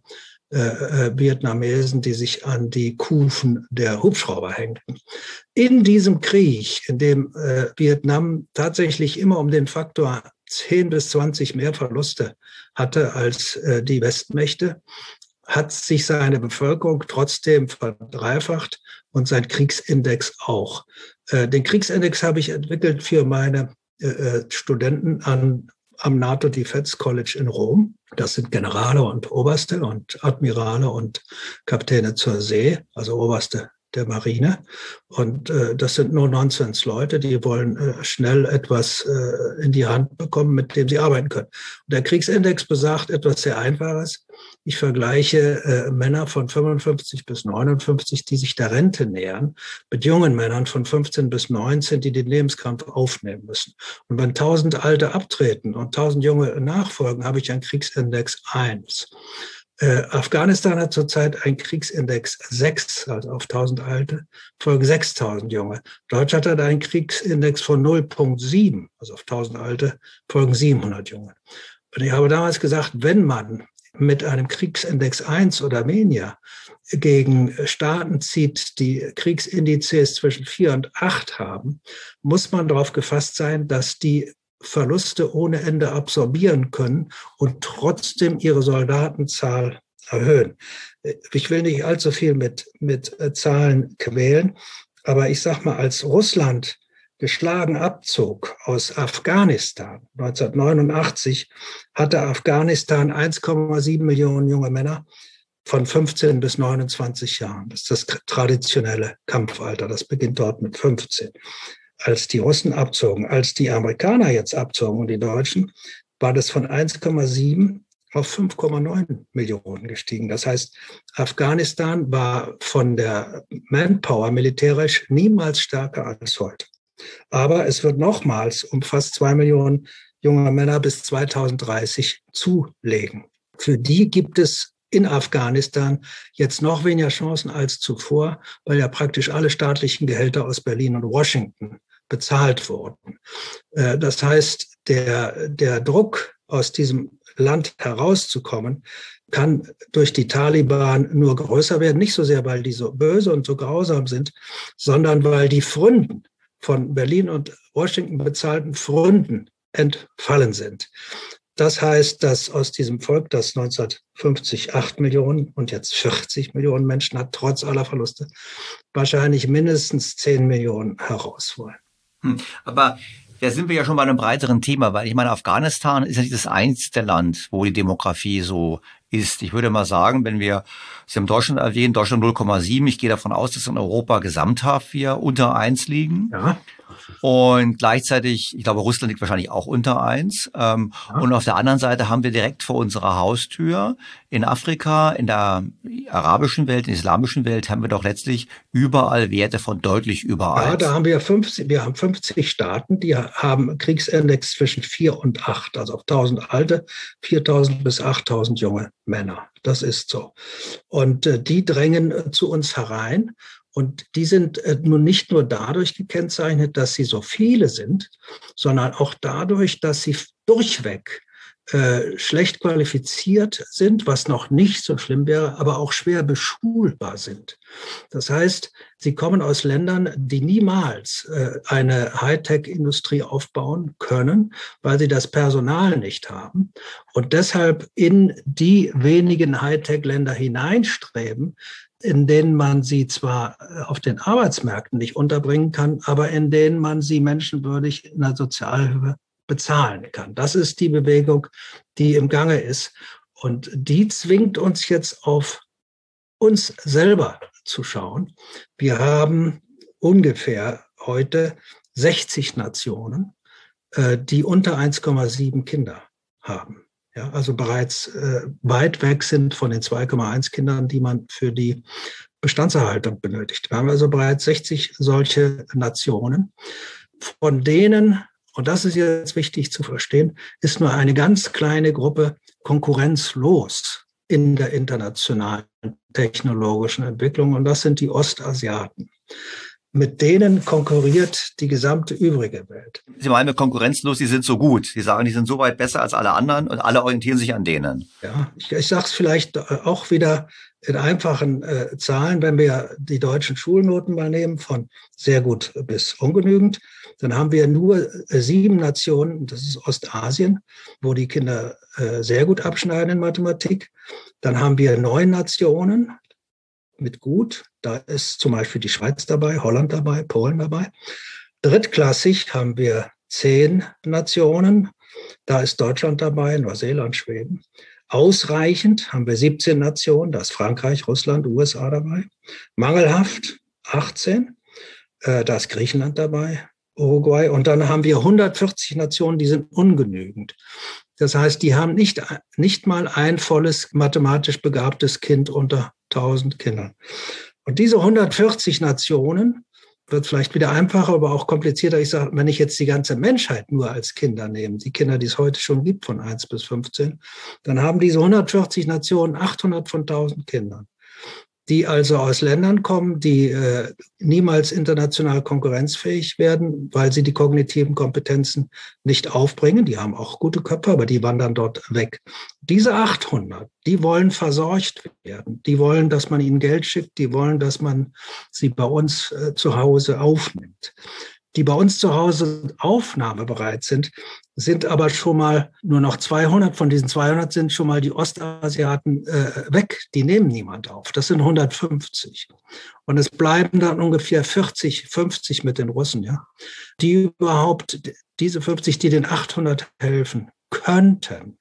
äh, Vietnamesen, die sich an die Kufen der Hubschrauber hängten. In diesem Krieg, in dem äh, Vietnam tatsächlich immer um den Faktor zehn bis zwanzig mehr Verluste hatte als äh, die Westmächte, hat sich seine Bevölkerung trotzdem verdreifacht und sein Kriegsindex auch. Äh, den Kriegsindex habe ich entwickelt für meine äh, Studenten an, am NATO Defense College in Rom. Das sind Generale und Oberste und Admirale und Kapitäne zur See, also Oberste der Marine. Und äh, das sind nur Nonsensleute, die wollen äh, schnell etwas äh, in die Hand bekommen, mit dem sie arbeiten können. Und der Kriegsindex besagt etwas sehr Einfaches. Ich vergleiche äh, Männer von fünfundfünfzig bis neunundfünfzig, die sich der Rente nähern, mit jungen Männern von fünfzehn bis neunzehn, die den Lebenskampf aufnehmen müssen. Und wenn tausend Alte abtreten und tausend Junge nachfolgen, habe ich einen Kriegsindex eins. Äh, Afghanistan hat zurzeit einen Kriegsindex sechs, also auf tausend Alte, folgen sechstausend Junge. Deutschland hat einen Kriegsindex von null Komma sieben, also auf tausend Alte, folgen siebenhundert Junge. Und ich habe damals gesagt, wenn man mit einem Kriegsindex eins oder weniger gegen Staaten zieht, die Kriegsindizes zwischen vier und acht haben, muss man darauf gefasst sein, dass die Verluste ohne Ende absorbieren können und trotzdem ihre Soldatenzahl erhöhen. Ich will nicht allzu viel mit, mit Zahlen quälen, aber ich sag mal, als Russland geschlagen abzog aus Afghanistan neunzehnhundertneunundachtzig, hatte Afghanistan eins Komma sieben Millionen junge Männer von fünfzehn bis neunundzwanzig Jahren. Das ist das traditionelle Kampfalter. Das beginnt dort mit fünfzehn. Als die Russen abzogen, als die Amerikaner jetzt abzogen und die Deutschen, war das von eins Komma sieben auf fünf Komma neun Millionen gestiegen. Das heißt, Afghanistan war von der Manpower militärisch niemals stärker als heute. Aber es wird nochmals um fast zwei Millionen junge Männer bis zweitausenddreißig zulegen. Für die gibt es in Afghanistan jetzt noch weniger Chancen als zuvor, weil ja praktisch alle staatlichen Gehälter aus Berlin und Washington bezahlt wurden. Das heißt, der, der Druck, aus diesem Land herauszukommen, kann durch die Taliban nur größer werden. Nicht so sehr, weil die so böse und so grausam sind, sondern weil die Pfründen von Berlin und Washington bezahlten Pfründen entfallen sind. Das heißt, dass aus diesem Volk, das neunzehnhundertfünfzig acht Millionen und jetzt vierzig Millionen Menschen hat, trotz aller Verluste, wahrscheinlich mindestens zehn Millionen heraus wollen. Hm, aber da sind wir ja schon bei einem breiteren Thema, weil ich meine, Afghanistan ist ja nicht das einzige Land, wo die Demografie so ist. Ich würde mal sagen, wenn wir, Sie haben Deutschland erwähnt, Deutschland null Komma sieben, ich gehe davon aus, dass in Europa gesamthaft wir unter eins liegen. Ja. Und gleichzeitig, ich glaube, Russland liegt wahrscheinlich auch unter eins. Ähm, ja. Und auf der anderen Seite haben wir direkt vor unserer Haustür in Afrika, in der arabischen Welt, in der islamischen Welt, haben wir doch letztlich überall Werte von deutlich über eins. Ja, da haben wir fünfzig, wir haben fünfzig Staaten, die haben Kriegsindex zwischen vier und acht, also auf tausend Alte, viertausend bis achttausend junge Männer. Das ist so. Und äh, die drängen äh, zu uns herein. Und die sind äh, nun nicht nur dadurch gekennzeichnet, dass sie so viele sind, sondern auch dadurch, dass sie durchweg äh, schlecht qualifiziert sind, was noch nicht so schlimm wäre, aber auch schwer beschulbar sind. Das heißt, sie kommen aus Ländern, die niemals äh, eine Hightech-Industrie aufbauen können, weil sie das Personal nicht haben und deshalb in die wenigen Hightech-Länder hineinstreben, in denen man sie zwar auf den Arbeitsmärkten nicht unterbringen kann, aber in denen man sie menschenwürdig in der Sozialhilfe bezahlen kann. Das ist die Bewegung, die im Gange ist. Und die zwingt uns jetzt auf uns selber zu schauen. Wir haben ungefähr heute sechzig Nationen, die unter eins Komma sieben Kinder haben. Ja, also bereits äh, weit weg sind von den zwei Komma eins Kindern, die man für die Bestandserhaltung benötigt. Wir haben also bereits sechzig solche Nationen, von denen, und das ist jetzt wichtig zu verstehen, ist nur eine ganz kleine Gruppe konkurrenzlos in der internationalen technologischen Entwicklung, und das sind die Ostasiaten. mit denen konkurriert die gesamte übrige Welt. Sie meinen konkurrenzlos, die sind so gut. Sie sagen, die sind so weit besser als alle anderen und alle orientieren sich an denen. Ja, ich, ich sage es vielleicht auch wieder in einfachen äh, Zahlen, wenn wir die deutschen Schulnoten mal nehmen, von sehr gut bis ungenügend, dann haben wir nur äh, sieben Nationen, das ist Ostasien, wo die Kinder äh, sehr gut abschneiden in Mathematik. Dann haben wir neun Nationen mit gut. Da ist zum Beispiel die Schweiz dabei, Holland dabei, Polen dabei. Drittklassig haben wir zehn Nationen. Da ist Deutschland dabei, Neuseeland, Schweden. Ausreichend haben wir siebzehn Nationen. Da ist Frankreich, Russland, U S A dabei. Mangelhaft achtzehn. Da ist Griechenland dabei, Uruguay. Und dann haben wir hundertvierzig Nationen, die sind ungenügend. Das heißt, die haben nicht, nicht mal ein volles mathematisch begabtes Kind unter tausend Kindern. Und diese hundertvierzig Nationen, wird vielleicht wieder einfacher, aber auch komplizierter. Ich sage, wenn ich jetzt die ganze Menschheit nur als Kinder nehme, die Kinder, die es heute schon gibt, von eins bis fünfzehn, dann haben diese hundertvierzig Nationen achthundert von tausend Kindern, die also aus Ländern kommen, die äh, niemals international konkurrenzfähig werden, weil sie die kognitiven Kompetenzen nicht aufbringen. Die haben auch gute Köpfe, aber die wandern dort weg. Diese achthundert, die wollen versorgt werden. Die wollen, dass man ihnen Geld schickt. Die wollen, dass man sie bei uns äh, zu Hause aufnimmt. Die bei uns zu Hause aufnahmebereit sind, sind aber schon mal nur noch zweihundert. Von diesen zweihundert sind schon mal die Ostasiaten äh, weg. Die nehmen niemand auf. Das sind hundertfünfzig. Und es bleiben dann ungefähr vierzig, fünfzig mit den Russen, ja, die überhaupt, diese fünfzig, die den achthundert helfen könnten.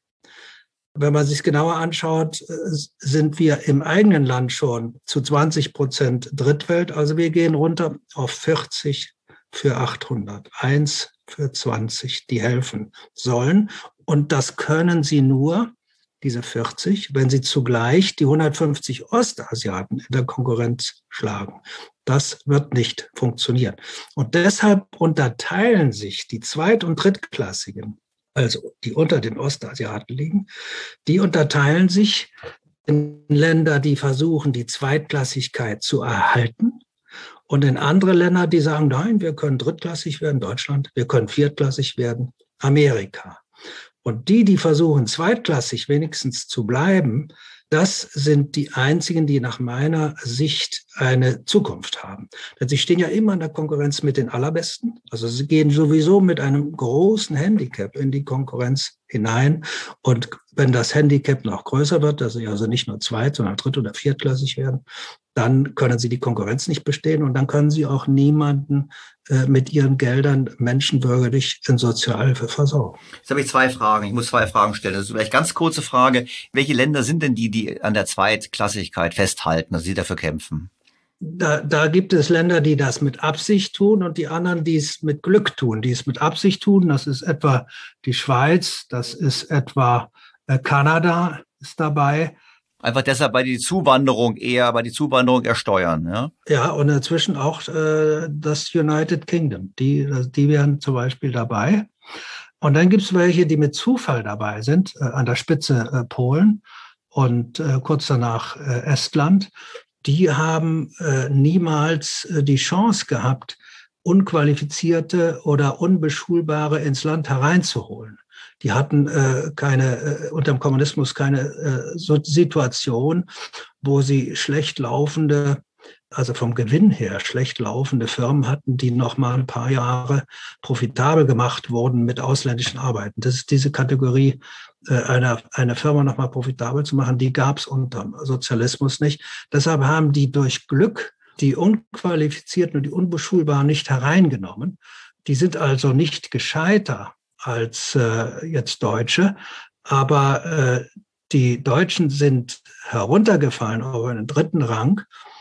Wenn man sich genauer anschaut, sind wir im eigenen Land schon zu zwanzig Prozent Drittwelt. Also wir gehen runter auf vierzig für achthundert, eins für zwanzig, die helfen sollen. Und das können sie nur, diese vierzig, wenn sie zugleich die hundertfünfzig Ostasiaten in der Konkurrenz schlagen. Das wird nicht funktionieren. Und deshalb unterteilen sich die Zweit- und Drittklassigen, also die unter den Ostasiaten liegen, die unterteilen sich in Länder, die versuchen, die Zweitklassigkeit zu erhalten, und in andere Länder, die sagen, nein, wir können drittklassig werden, Deutschland, wir können viertklassig werden, Amerika. Und die, die versuchen, zweitklassig wenigstens zu bleiben, das sind die einzigen, die nach meiner Sicht eine Zukunft haben. Denn sie stehen ja immer in der Konkurrenz mit den Allerbesten. Also sie gehen sowieso mit einem großen Handicap in die Konkurrenz hinein. Und wenn das Handicap noch größer wird, dass sie also nicht nur zweit, sondern dritt- oder viertklassig werden, dann können sie die Konkurrenz nicht bestehen und dann können sie auch niemanden äh, mit ihren Geldern menschenbürgerlich in Sozialhilfe versorgen. Jetzt habe ich zwei Fragen. Ich muss zwei Fragen stellen. Das ist vielleicht ganz kurze Frage. Welche Länder sind denn die, die an der Zweitklassigkeit festhalten, also die dafür kämpfen? Da, da gibt es Länder, die das mit Absicht tun und die anderen, die es mit Glück tun. Die es mit Absicht tun, das ist etwa die Schweiz, das ist etwa äh, Kanada ist dabei. Einfach deshalb, weil die Zuwanderung eher, weil die Zuwanderung eher steuern, ja? Ja, und inzwischen auch äh, das United Kingdom. Die, die wären zum Beispiel dabei. Und dann gibt es welche, die mit Zufall dabei sind, äh, an der Spitze äh, Polen und äh, kurz danach äh, Estland. Die haben äh, niemals äh, die Chance gehabt, Unqualifizierte oder Unbeschulbare ins Land hereinzuholen. Die hatten äh, keine, äh, unter dem Kommunismus keine äh, so Situation, wo sie schlecht laufende, also vom Gewinn her schlecht laufende Firmen hatten, die noch mal ein paar Jahre profitabel gemacht wurden mit ausländischen Arbeiten. Das ist diese Kategorie, äh, einer, eine Firma noch mal profitabel zu machen, die gab es unter dem Sozialismus nicht. Deshalb haben die durch Glück die Unqualifizierten und die Unbeschulbaren nicht hereingenommen. Die sind also nicht gescheiter als äh, jetzt Deutsche, aber äh, die Deutschen sind heruntergefallen auf einen dritten Rang,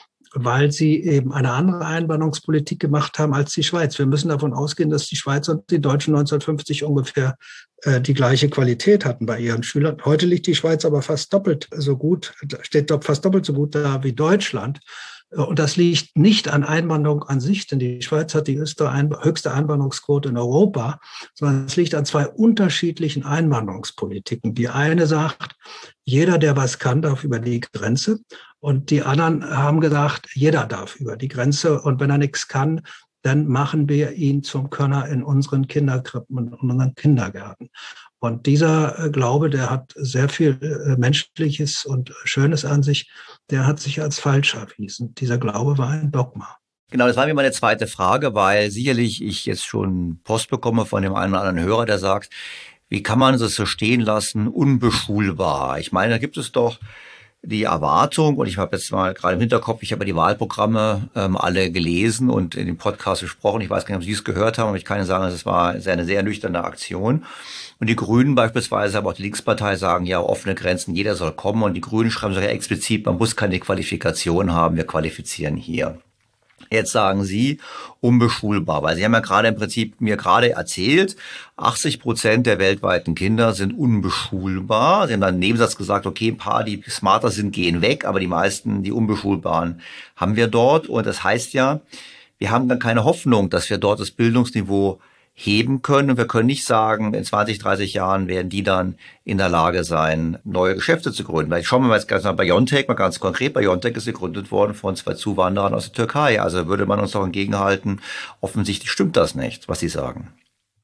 weil sie eben eine andere Einwanderungspolitik gemacht haben als die Schweiz. Wir müssen davon ausgehen, dass die Schweiz und die Deutschen neunzehnhundertfünfzig ungefähr äh, die gleiche Qualität hatten bei ihren Schülern. Heute liegt die Schweiz aber fast doppelt so gut, steht dort fast doppelt so gut da wie Deutschland. Und das liegt nicht an Einwanderung an sich, denn die Schweiz hat die höchste Einwanderungsquote in Europa, sondern es liegt an zwei unterschiedlichen Einwanderungspolitiken. Die eine sagt, jeder, der was kann, darf über die Grenze. Und die anderen haben gesagt, jeder darf über die Grenze. Und wenn er nichts kann, dann machen wir ihn zum Könner in unseren Kinderkrippen und unseren Kindergärten. Und dieser Glaube, der hat sehr viel Menschliches und Schönes an sich, der hat sich als falsch erwiesen. Dieser Glaube war ein Dogma. Genau, das war mir meine zweite Frage, weil sicherlich ich jetzt schon Post bekomme von dem einen oder anderen Hörer, der sagt, wie kann man das so stehen lassen, unbeschulbar? Ich meine, da gibt es doch die Erwartung, und ich habe jetzt mal gerade im Hinterkopf, ich habe die Wahlprogramme ähm, alle gelesen und in dem Podcast besprochen. Ich weiß gar nicht, ob Sie es gehört haben, aber ich kann Ihnen sagen, es war eine sehr nüchterne Aktion. Und die Grünen beispielsweise, aber auch die Linkspartei sagen, ja, offene Grenzen, jeder soll kommen. Und die Grünen schreiben sogar explizit, man muss keine Qualifikation haben, wir qualifizieren hier. Jetzt sagen Sie unbeschulbar, weil Sie haben ja gerade im Prinzip mir gerade erzählt, achtzig Prozent der weltweiten Kinder sind unbeschulbar. Sie haben dann im Nebensatz gesagt, okay, ein paar, die smarter sind, gehen weg, aber die meisten, die Unbeschulbaren, haben wir dort. Und das heißt ja, wir haben dann keine Hoffnung, dass wir dort das Bildungsniveau heben können. Und wir können nicht sagen, in zwanzig, dreißig Jahren werden die dann in der Lage sein, neue Geschäfte zu gründen. Weil schauen wir mal jetzt ganz nach BioNTech, mal ganz konkret. BioNTech ist gegründet worden von zwei Zuwanderern aus der Türkei. Also würde man uns doch entgegenhalten, offensichtlich stimmt das nicht, was Sie sagen.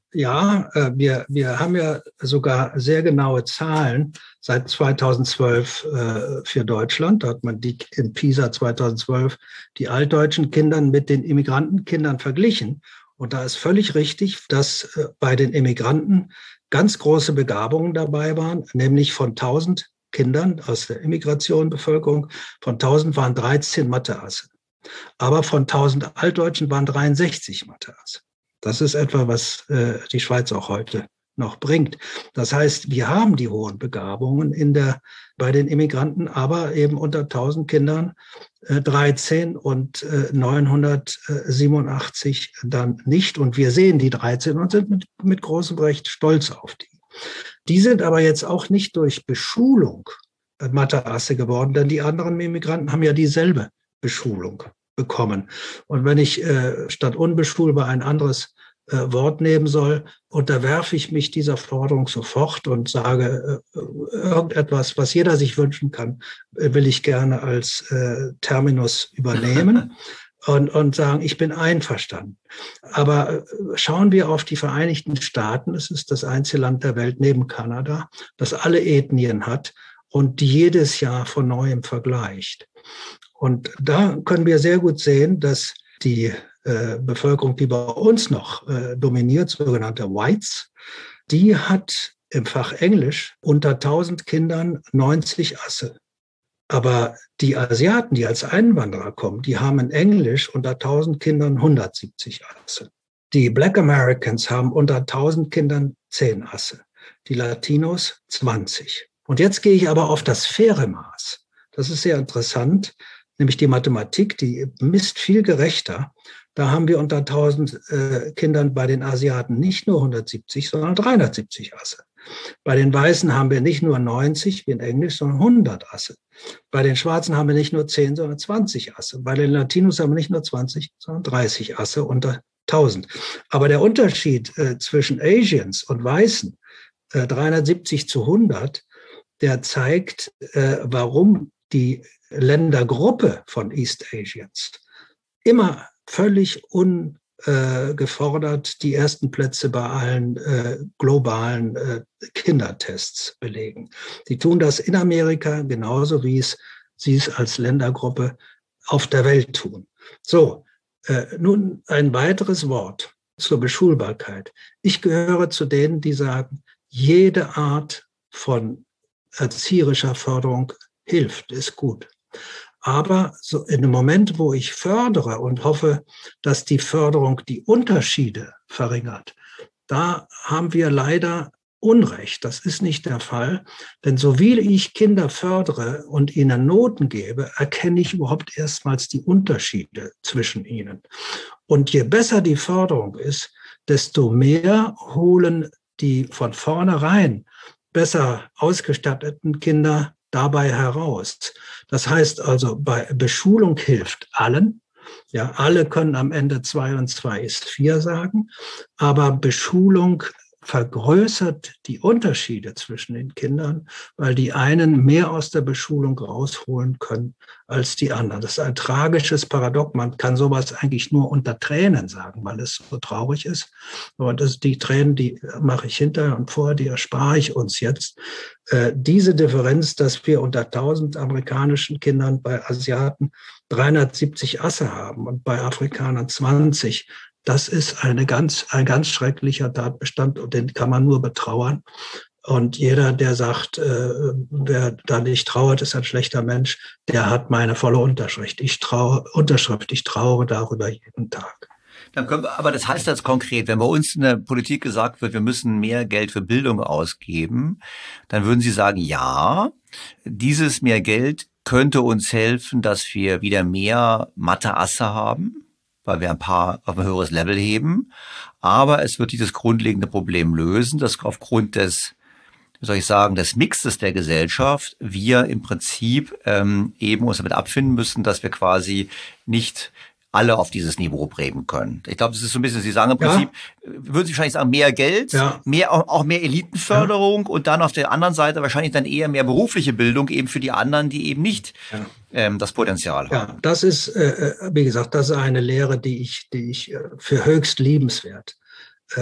Ja, äh, wir, wir haben ja sogar sehr genaue Zahlen seit zweitausendzwölf äh, für Deutschland. Da hat man die in PISA zweitausendzwölf die altdeutschen Kinder mit den Immigrantenkindern verglichen. Und da ist völlig richtig, dass bei den Immigranten ganz große Begabungen dabei waren, nämlich von tausend Kindern aus der Immigrationenbevölkerung, von tausend waren dreizehn Matheasse. Aber von tausend Altdeutschen waren dreiundsechzig Matheasse. Das ist etwa, was äh, die Schweiz auch heute noch bringt. Das heißt, wir haben die hohen Begabungen in der, bei den Immigranten, aber eben unter tausend Kindern äh, dreizehn und äh, neunhundertsiebenundachtzig dann nicht. Und wir sehen die dreizehn und sind mit, mit großem Recht stolz auf die. Die sind aber jetzt auch nicht durch Beschulung äh, Matheasse geworden, denn die anderen Immigranten haben ja dieselbe Beschulung bekommen. Und wenn ich äh, statt unbeschulbar ein anderes äh, Wort nehmen soll, unterwerfe ich mich dieser Forderung sofort und sage, äh, irgendetwas, was jeder sich wünschen kann, äh, will ich gerne als äh, Terminus übernehmen und, und sagen, ich bin einverstanden. Aber äh, schauen wir auf die Vereinigten Staaten, es ist das einzige Land der Welt neben Kanada, das alle Ethnien hat und die jedes Jahr von Neuem vergleicht. Und da können wir sehr gut sehen, dass die äh, Bevölkerung, die bei uns noch äh, dominiert, sogenannte Whites, die hat im Fach Englisch unter tausend Kindern neunzig Asse. Aber die Asiaten, die als Einwanderer kommen, die haben in Englisch unter tausend Kindern hundertsiebzig Asse. Die Black Americans haben unter tausend Kindern zehn Asse. Die Latinos zwanzig. Und jetzt gehe ich aber auf das faire Maß. Das ist sehr interessant. Nämlich die Mathematik, die misst viel gerechter. Da haben wir unter tausend äh, Kindern bei den Asiaten nicht nur hundertsiebzig, sondern dreihundertsiebzig Asse. Bei den Weißen haben wir nicht nur neunzig wie in Englisch, sondern hundert Asse. Bei den Schwarzen haben wir nicht nur zehn, sondern zwanzig Asse. Bei den Latinos haben wir nicht nur zwanzig, sondern dreißig Asse unter tausend. Aber der Unterschied äh, zwischen Asians und Weißen, äh, dreihundertsiebzig zu hundert, der zeigt, äh, warum die Ländergruppe von East Asians immer völlig ungefordert die ersten Plätze bei allen äh, globalen äh, Kindertests belegen. Die tun das in Amerika genauso, wie es sie es als Ländergruppe auf der Welt tun. So, äh, nun ein weiteres Wort zur Beschulbarkeit. Ich gehöre zu denen, die sagen, jede Art von erzieherischer Förderung hilft, ist gut. Aber so in dem Moment, wo ich fördere und hoffe, dass die Förderung die Unterschiede verringert, da haben wir leider Unrecht. Das ist nicht der Fall. Denn so wie ich Kinder fördere und ihnen Noten gebe, erkenne ich überhaupt erstmals die Unterschiede zwischen ihnen. Und je besser die Förderung ist, desto mehr holen die von vornherein besser ausgestatteten Kinder dabei heraus. Das heißt also, bei Beschulung hilft allen. Ja, alle können am Ende zwei und zwei ist vier sagen. Aber Beschulung vergrößert die Unterschiede zwischen den Kindern, weil die einen mehr aus der Beschulung rausholen können als die anderen. Das ist ein tragisches Paradox. Man kann sowas eigentlich nur unter Tränen sagen, weil es so traurig ist. Aber das, die Tränen, die mache ich hinterher und vorher, die erspare ich uns jetzt. Äh, diese Differenz, dass wir unter tausend amerikanischen Kindern bei Asiaten dreihundertsiebzig Asse haben und bei Afrikanern zwanzig, das ist eine ganz, ein ganz schrecklicher Tatbestand und den kann man nur betrauern. Und jeder, der sagt, äh, wer da nicht trauert, ist ein schlechter Mensch, der hat meine volle Unterschrift. Ich traue, Unterschrift, ich trauere darüber jeden Tag. Dann können wir, aber das heißt jetzt konkret, wenn bei uns in der Politik gesagt wird, wir müssen mehr Geld für Bildung ausgeben, dann würden Sie sagen, ja, dieses mehr Geld könnte uns helfen, dass wir wieder mehr Mathe-Asse haben, weil wir ein paar auf ein höheres Level heben. Aber es wird dieses grundlegende Problem lösen, dass aufgrund des, wie soll ich sagen, des Mixes der Gesellschaft wir im Prinzip ähm, eben uns damit abfinden müssen, dass wir quasi nicht alle auf dieses Niveau bringen können. Ich glaube, das ist so ein bisschen, Sie sagen im Prinzip, ja. würden Sie wahrscheinlich sagen, mehr Geld, ja. mehr auch mehr Elitenförderung ja. und dann auf der anderen Seite wahrscheinlich dann eher mehr berufliche Bildung eben für die anderen, die eben nicht ja. ähm, das Potenzial haben. Ja, das ist, äh, wie gesagt, das ist eine Lehre, die ich, die ich für höchst liebenswert äh,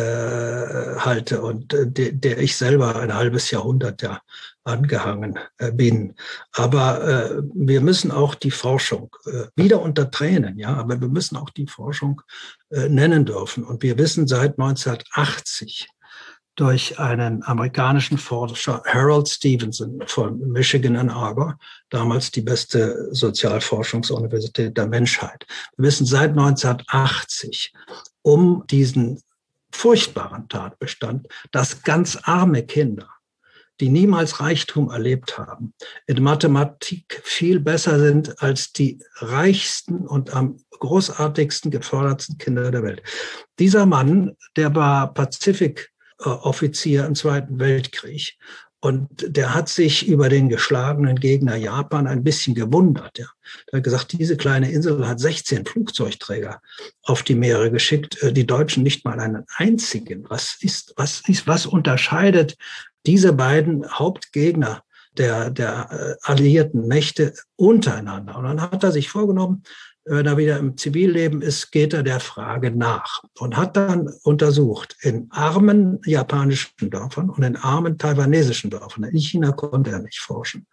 halte und äh, de, der ich selber ein halbes Jahrhundert ja angehangen äh, bin. Aber äh, wir müssen auch die Forschung äh, wieder unter Tränen, ja, aber wir müssen auch die Forschung äh, nennen dürfen. Und wir wissen seit neunzehnhundertachtzig durch einen amerikanischen Forscher, Harold Stevenson von Michigan Ann Arbor, damals die beste Sozialforschungsuniversität der Menschheit. Wir wissen seit neunzehnhundertachtzig um diesen furchtbaren Tatbestand, dass ganz arme Kinder, die niemals Reichtum erlebt haben, in Mathematik viel besser sind als die reichsten und am großartigsten gefördertsten Kinder der Welt. Dieser Mann, der war Pazifikoffizier im Zweiten Weltkrieg und der hat sich über den geschlagenen Gegner Japan ein bisschen gewundert. Ja. Er hat gesagt, diese kleine Insel hat sechzehn Flugzeugträger auf die Meere geschickt, die Deutschen nicht mal einen einzigen. Was ist, was ist, was unterscheidet diese beiden Hauptgegner der, der alliierten Mächte untereinander? Und dann hat er sich vorgenommen, wenn er wieder im Zivilleben ist, geht er der Frage nach und hat dann untersucht in armen japanischen Dörfern und in armen taiwanesischen Dörfern. In China konnte er nicht forschen.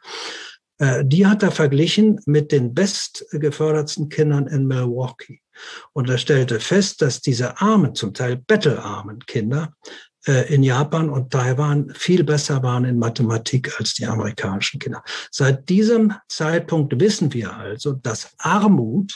Die hat er verglichen mit den bestgefördertsten Kindern in Milwaukee. Und er stellte fest, dass diese armen, zum Teil bettelarmen Kinder in Japan und Taiwan viel besser waren in Mathematik als die amerikanischen Kinder. Seit diesem Zeitpunkt wissen wir also, dass Armut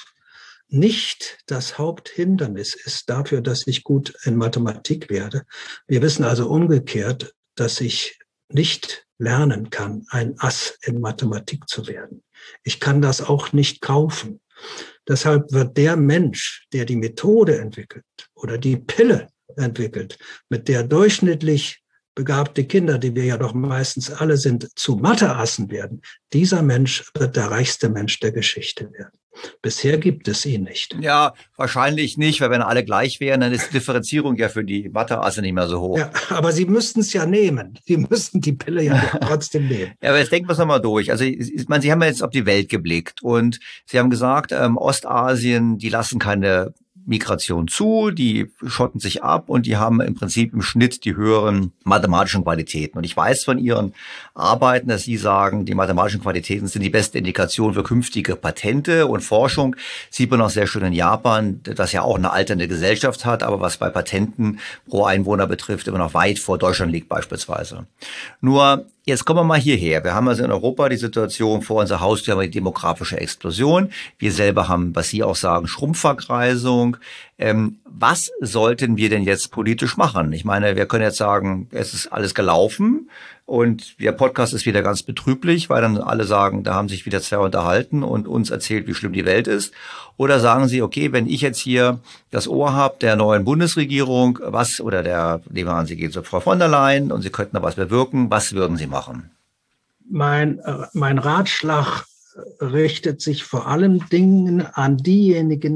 nicht das Haupthindernis ist dafür, dass ich gut in Mathematik werde. Wir wissen also umgekehrt, dass ich nicht lernen kann, ein Ass in Mathematik zu werden. Ich kann das auch nicht kaufen. Deshalb wird der Mensch, der die Methode entwickelt oder die Pille entwickelt, mit der durchschnittlich begabte Kinder, die wir ja doch meistens alle sind, zu Matheassen werden, dieser Mensch wird der reichste Mensch der Geschichte werden. Bisher gibt es ihn nicht. Ja, wahrscheinlich nicht, weil wenn alle gleich wären, dann ist die Differenzierung ja für die Matheasse nicht mehr so hoch. Ja, aber sie müssten es ja nehmen. Sie müssten die Pille ja trotzdem nehmen. Ja, aber jetzt denken wir es nochmal durch. Also ich meine, Sie haben ja jetzt auf die Welt geblickt und Sie haben gesagt, ähm, Ostasien, die lassen keine Migration zu, die schotten sich ab und die haben im Prinzip im Schnitt die höheren mathematischen Qualitäten. Und ich weiß von Ihren Arbeiten, dass Sie sagen, die mathematischen Qualitäten sind die beste Indikation für künftige Patente und Forschung. Sieht man auch sehr schön in Japan, das ja auch eine alternde Gesellschaft hat, aber was bei Patenten pro Einwohner betrifft, immer noch weit vor Deutschland liegt beispielsweise. Nur jetzt kommen wir mal hierher. Wir haben also in Europa die Situation vor unserer Haustür, haben wir die demografische Explosion. Wir selber haben, was Sie auch sagen, Schrumpfverkreisung. Ähm, was sollten wir denn jetzt politisch machen? Ich meine, wir können jetzt sagen, es ist alles gelaufen und der Podcast ist wieder ganz betrüblich, weil dann alle sagen, da haben sich wieder zwei unterhalten und uns erzählt, wie schlimm die Welt ist. Oder sagen Sie, okay, wenn ich jetzt hier das Ohr habe der neuen Bundesregierung, was, oder der, nehmen wir an, Sie gehen zu Frau von der Leyen und Sie könnten da was bewirken, was würden Sie machen? Mein, mein Ratschlag richtet sich vor allem Dingen an diejenigen,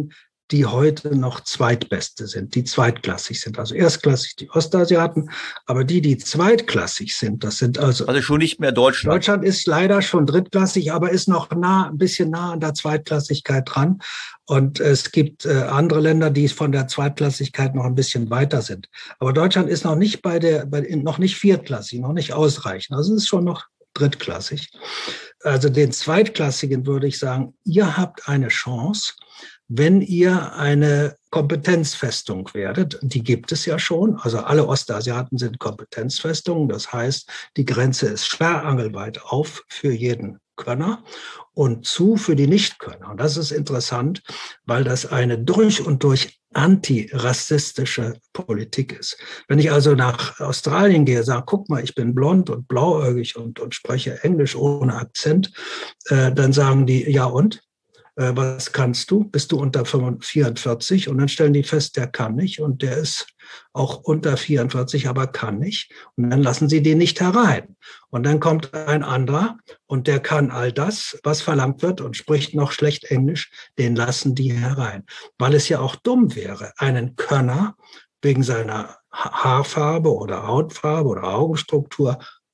die heute noch Zweitbeste sind, die zweitklassig sind. Also erstklassig die Ostasiaten, aber die, die zweitklassig sind, das sind also... Also schon nicht mehr Deutschland. Deutschland ist leider schon drittklassig, aber ist noch nah, ein bisschen nah an der Zweitklassigkeit dran. Und es gibt äh, andere Länder, die von der Zweitklassigkeit noch ein bisschen weiter sind. Aber Deutschland ist noch nicht bei der, bei, noch nicht viertklassig, noch nicht ausreichend. Also es ist schon noch drittklassig. Also den Zweitklassigen würde ich sagen, ihr habt eine Chance, wenn ihr eine Kompetenzfestung werdet. Die gibt es ja schon. Also alle Ostasiaten sind Kompetenzfestungen. Das heißt, die Grenze ist sperrangelweit auf für jeden Könner und zu für die Nichtkönner. Und das ist interessant, weil das eine durch und durch antirassistische Politik ist. Wenn ich also nach Australien gehe, sage, guck mal, ich bin blond und blauäugig und, und spreche Englisch ohne Akzent, äh, dann sagen die, ja und? Äh, was kannst du? Bist du unter vierundvierzig? Und dann stellen die fest, der kann nicht und der ist auch unter vierundvierzig, aber kann nicht. Und dann lassen sie den nicht herein. Und dann kommt ein anderer und der kann all das, was verlangt wird und spricht noch schlecht Englisch, den lassen die herein. Weil es ja auch dumm wäre, einen Könner wegen seiner Haarfarbe oder Hautfarbe oder Augenstruktur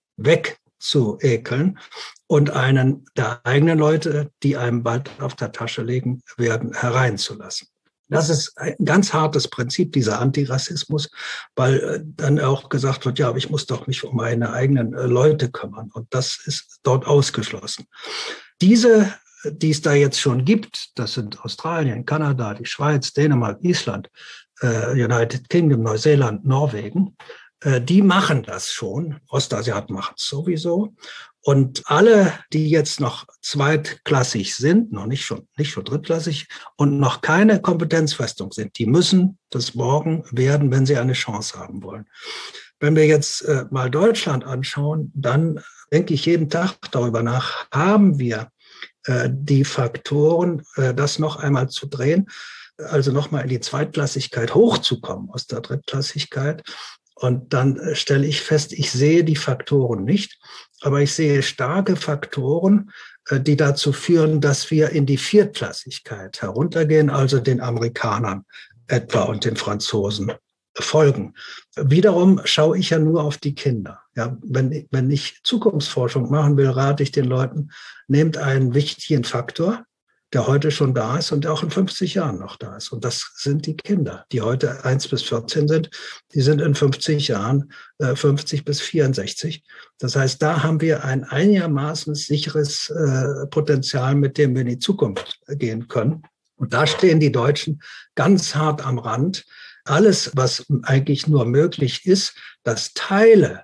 wegzuekeln und einen der eigenen Leute, die einem bald auf der Tasche legen werden, hereinzulassen. Das ist ein ganz hartes Prinzip, dieser Antirassismus, weil dann auch gesagt wird, ja, aber ich muss doch mich um meine eigenen Leute kümmern. Und das ist dort ausgeschlossen. Diese, die es da jetzt schon gibt, das sind Australien, Kanada, die Schweiz, Dänemark, Island, äh, United Kingdom, Neuseeland, Norwegen, äh, die machen das schon. Ostasiaten machen es sowieso. Und alle, die jetzt noch zweitklassig sind, noch nicht schon, nicht schon drittklassig und noch keine Kompetenzfestung sind, die müssen das morgen werden, wenn sie eine Chance haben wollen. Wenn wir jetzt äh, mal Deutschland anschauen, dann denke ich jeden Tag darüber nach, haben wir äh, die Faktoren, äh, das noch einmal zu drehen, also nochmal in die Zweitklassigkeit hochzukommen aus der Drittklassigkeit. Und dann stelle ich fest, ich sehe die Faktoren nicht, aber ich sehe starke Faktoren, die dazu führen, dass wir in die Viertklassigkeit heruntergehen, also den Amerikanern etwa und den Franzosen folgen. Wiederum schaue ich ja nur auf die Kinder. Ja, wenn, wenn ich Zukunftsforschung machen will, rate ich den Leuten, nehmt einen wichtigen Faktor, der heute schon da ist und der auch in fünfzig Jahren noch da ist. Und das sind die Kinder, die heute eins bis vierzehn sind. Die sind in fünfzig Jahren äh, fünfzig bis vierundsechzig. Das heißt, da haben wir ein einigermaßen sicheres äh, Potenzial, mit dem wir in die Zukunft gehen können. Und da stehen die Deutschen ganz hart am Rand. Alles, was eigentlich nur möglich ist, dass Teile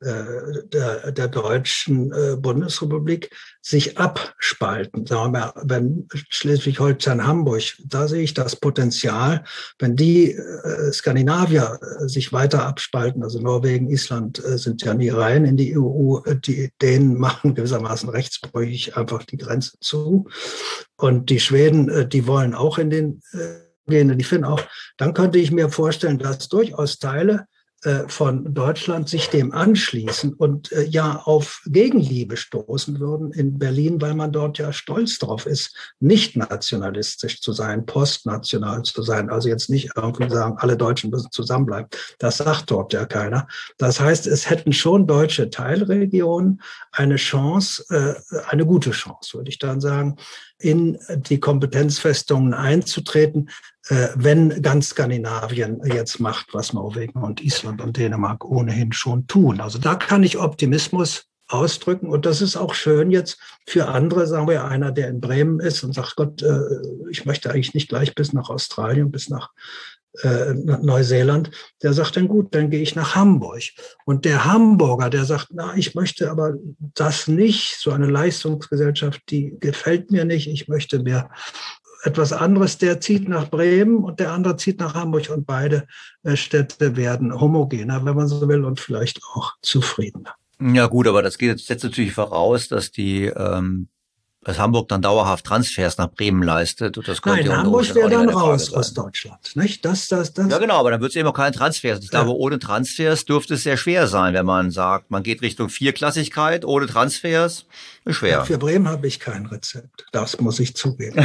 Der, der deutschen äh, Bundesrepublik sich abspalten. Sagen wir mal, wenn Schleswig-Holstein, Hamburg, da sehe ich das Potenzial, wenn die äh, Skandinavier äh, sich weiter abspalten, also Norwegen, Island äh, sind ja nie rein in die E U, die Dänen machen gewissermaßen rechtsbrüchig einfach die Grenze zu. Und die Schweden, äh, die wollen auch in den äh, gehen, die Finnen auch. Dann könnte ich mir vorstellen, dass durchaus Teile von Deutschland sich dem anschließen und äh, ja auf Gegenliebe stoßen würden in Berlin, weil man dort ja stolz drauf ist, nicht nationalistisch zu sein, postnational zu sein. Also jetzt nicht irgendwie sagen, alle Deutschen müssen zusammenbleiben. Das sagt dort ja keiner. Das heißt, es hätten schon deutsche Teilregionen eine Chance, äh, eine gute Chance, würde ich dann sagen, in die Kompetenzfestungen einzutreten, äh, wenn ganz Skandinavien jetzt macht, was Norwegen und Island und Dänemark ohnehin schon tun. Also da kann ich Optimismus ausdrücken. Und das ist auch schön jetzt für andere, sagen wir, einer, der in Bremen ist und sagt, Gott, äh, ich möchte eigentlich nicht gleich bis nach Australien, bis nach äh, Neuseeland. Der sagt dann, gut, dann gehe ich nach Hamburg. Und der Hamburger, der sagt, na, ich möchte aber das nicht, so eine Leistungsgesellschaft, die gefällt mir nicht, ich möchte mir etwas anderes, der zieht nach Bremen und der andere zieht nach Hamburg und beide äh, Städte werden homogener, wenn man so will, und vielleicht auch zufriedener. Ja gut, aber das geht jetzt, setzt natürlich voraus, dass die ähm, Dass Hamburg dann dauerhaft Transfers nach Bremen leistet. Und das könnte Nein, ja Hamburg wäre dann raus aus Deutschland. Nicht? Das, das, das. Ja, genau, aber dann wird es eben auch keine Transfers. Ich ja. glaube, ohne Transfers dürfte es sehr schwer sein, wenn man sagt, man geht Richtung Vierklassigkeit, ohne Transfers. Ist schwer. Ja, für Bremen habe ich kein Rezept. Das muss ich zugeben.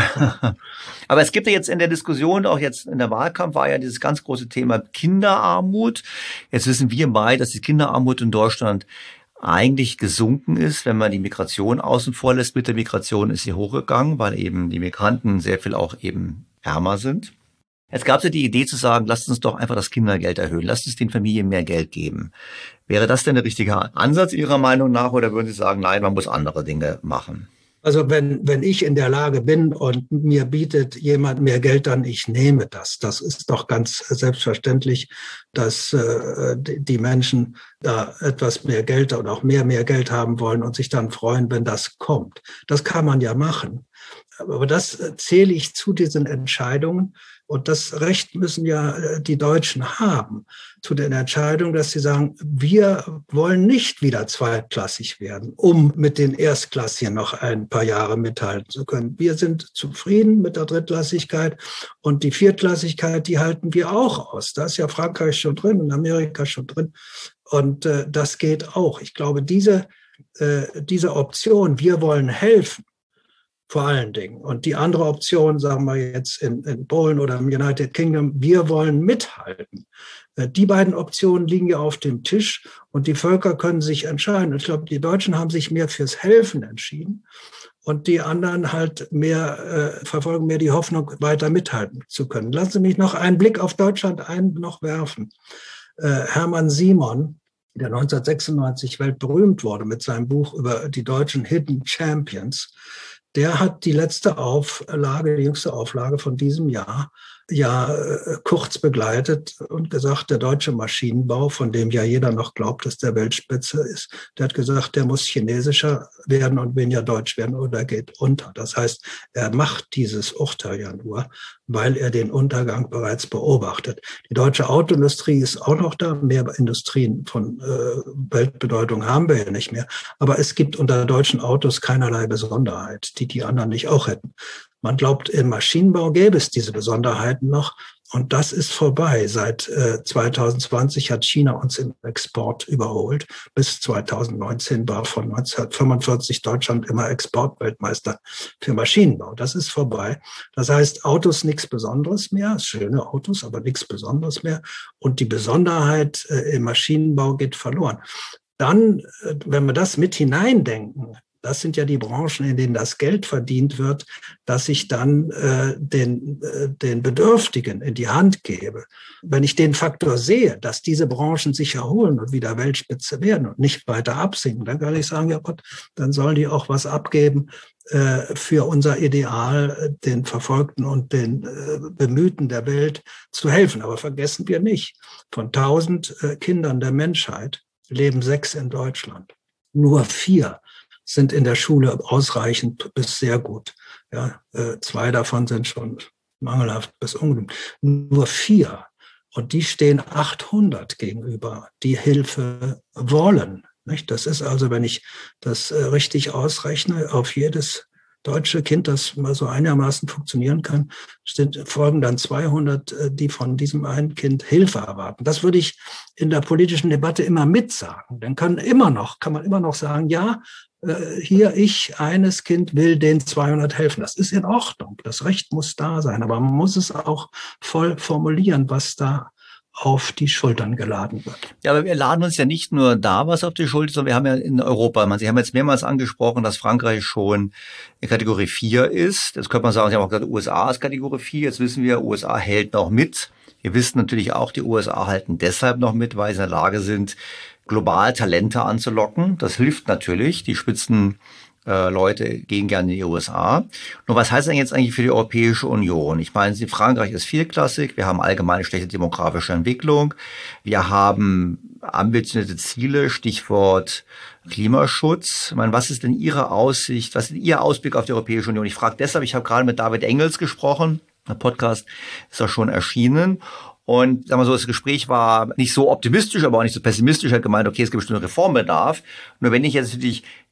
Aber es gibt ja jetzt in der Diskussion, auch jetzt in der Wahlkampf, war ja dieses ganz große Thema Kinderarmut. Jetzt wissen wir beide, dass die Kinderarmut in Deutschland eigentlich gesunken ist, wenn man die Migration außen vor lässt. Mit der Migration ist sie hochgegangen, weil eben die Migranten sehr viel auch eben ärmer sind. Jetzt gab es ja die Idee zu sagen, lasst uns doch einfach das Kindergeld erhöhen, lasst uns den Familien mehr Geld geben. Wäre das denn der richtige Ansatz Ihrer Meinung nach oder würden Sie sagen, nein, man muss andere Dinge machen? Also wenn, wenn ich in der Lage bin und mir bietet jemand mehr Geld an, ich nehme das. Das ist doch ganz selbstverständlich, dass äh, die Menschen da etwas mehr Geld und auch mehr, mehr Geld haben wollen und sich dann freuen, wenn das kommt. Das kann man ja machen. Aber das zähle ich zu diesen Entscheidungen. Und das Recht müssen ja die Deutschen haben, zu den Entscheidungen, dass sie sagen, wir wollen nicht wieder zweitklassig werden, um mit den Erstklassigen noch ein paar Jahre mithalten zu können. Wir sind zufrieden mit der Drittklassigkeit und die Viertklassigkeit, die halten wir auch aus. Da ist ja Frankreich schon drin und Amerika schon drin. Und äh, das geht auch. Ich glaube, diese, äh, diese Option, wir wollen helfen, vor allen Dingen. Und die andere Option, sagen wir jetzt in, in Polen oder im United Kingdom, wir wollen mithalten. Die beiden Optionen liegen ja auf dem Tisch und die Völker können sich entscheiden. Ich glaube, die Deutschen haben sich mehr fürs Helfen entschieden und die anderen halt mehr, äh, verfolgen mehr die Hoffnung, weiter mithalten zu können. Lassen Sie mich noch einen Blick auf Deutschland ein noch werfen. Äh, Hermann Simon, der neunzehnhundertsechsundneunzig weltberühmt wurde mit seinem Buch über die deutschen Hidden Champions, der hat die letzte Auflage, die jüngste Auflage von diesem Jahr, ja äh, kurz begleitet und gesagt, der deutsche Maschinenbau, von dem ja jeder noch glaubt, dass der Weltspitze ist, der hat gesagt, der muss chinesischer werden und weniger deutsch werden oder geht unter. Das heißt, er macht dieses Urteil ja nur, weil er den Untergang bereits beobachtet. Die deutsche Autoindustrie ist auch noch da. Mehr Industrien von äh, Weltbedeutung haben wir ja nicht mehr. Aber es gibt unter deutschen Autos keinerlei Besonderheit, die die anderen nicht auch hätten. Man glaubt, im Maschinenbau gäbe es diese Besonderheiten noch. Und das ist vorbei. Seit äh, zwanzig zwanzig hat China uns im Export überholt. Bis zwanzig neunzehn war von neunzehnhundertfünfundvierzig Deutschland immer Exportweltmeister für Maschinenbau. Das ist vorbei. Das heißt, Autos nichts Besonderes mehr. Schöne Autos, aber nichts Besonderes mehr. Und die Besonderheit äh, im Maschinenbau geht verloren. Dann, äh, wenn wir das mit hineindenken, das sind ja die Branchen, in denen das Geld verdient wird, dass ich dann äh, den, äh, den Bedürftigen in die Hand gebe. Wenn ich den Faktor sehe, dass diese Branchen sich erholen und wieder Weltspitze werden und nicht weiter absinken, dann kann ich sagen, ja Gott, dann sollen die auch was abgeben äh, für unser Ideal, den Verfolgten und den äh, Bemühten der Welt zu helfen. Aber vergessen wir nicht, von tausend äh, Kindern der Menschheit leben sechs in Deutschland. Nur vier sind in der Schule ausreichend bis sehr gut. Ja, äh, zwei davon sind schon mangelhaft bis ungenügend. Nur vier. Und die stehen achthundert gegenüber, die Hilfe wollen. Nicht? Das ist also, wenn ich das äh, richtig ausrechne, auf jedes deutsche Kind, das mal so einigermaßen funktionieren kann, sind, folgen dann zweihundert, die von diesem einen Kind Hilfe erwarten. Das würde ich in der politischen Debatte immer mitsagen. Dann kann immer noch, kann man immer noch sagen, ja, hier ich, eines Kind will den zweihundert helfen. Das ist in Ordnung. Das Recht muss da sein. Aber man muss es auch voll formulieren, was da auf die Schultern geladen wird. Ja, aber wir laden uns ja nicht nur da was auf die Schulter, sondern wir haben ja in Europa, man, Sie haben jetzt mehrmals angesprochen, dass Frankreich schon in Kategorie vier ist. Das könnte man sagen, Sie haben auch gesagt, U S A ist Kategorie vier. Jetzt wissen wir, U S A hält noch mit. Wir wissen natürlich auch, die U S A halten deshalb noch mit, weil sie in der Lage sind, global Talente anzulocken. Das hilft natürlich. Die Spitzen äh, Leute gehen gerne in die U S A. Nur was heißt denn jetzt eigentlich für die Europäische Union? Ich meine, Frankreich ist vierklassig. Wir haben allgemein schlechte demografische Entwicklung. Wir haben ambitionierte Ziele, Stichwort Klimaschutz. Ich meine, was ist denn Ihre Aussicht, was ist Ihr Ausblick auf die Europäische Union? Ich frage deshalb, ich habe gerade mit David Engels gesprochen. Der Podcast ist auch schon erschienen. Und sagen wir so, das Gespräch war nicht so optimistisch, aber auch nicht so pessimistisch. Er hat gemeint, okay, es gibt bestimmt Reformbedarf. Nur wenn ich jetzt natürlich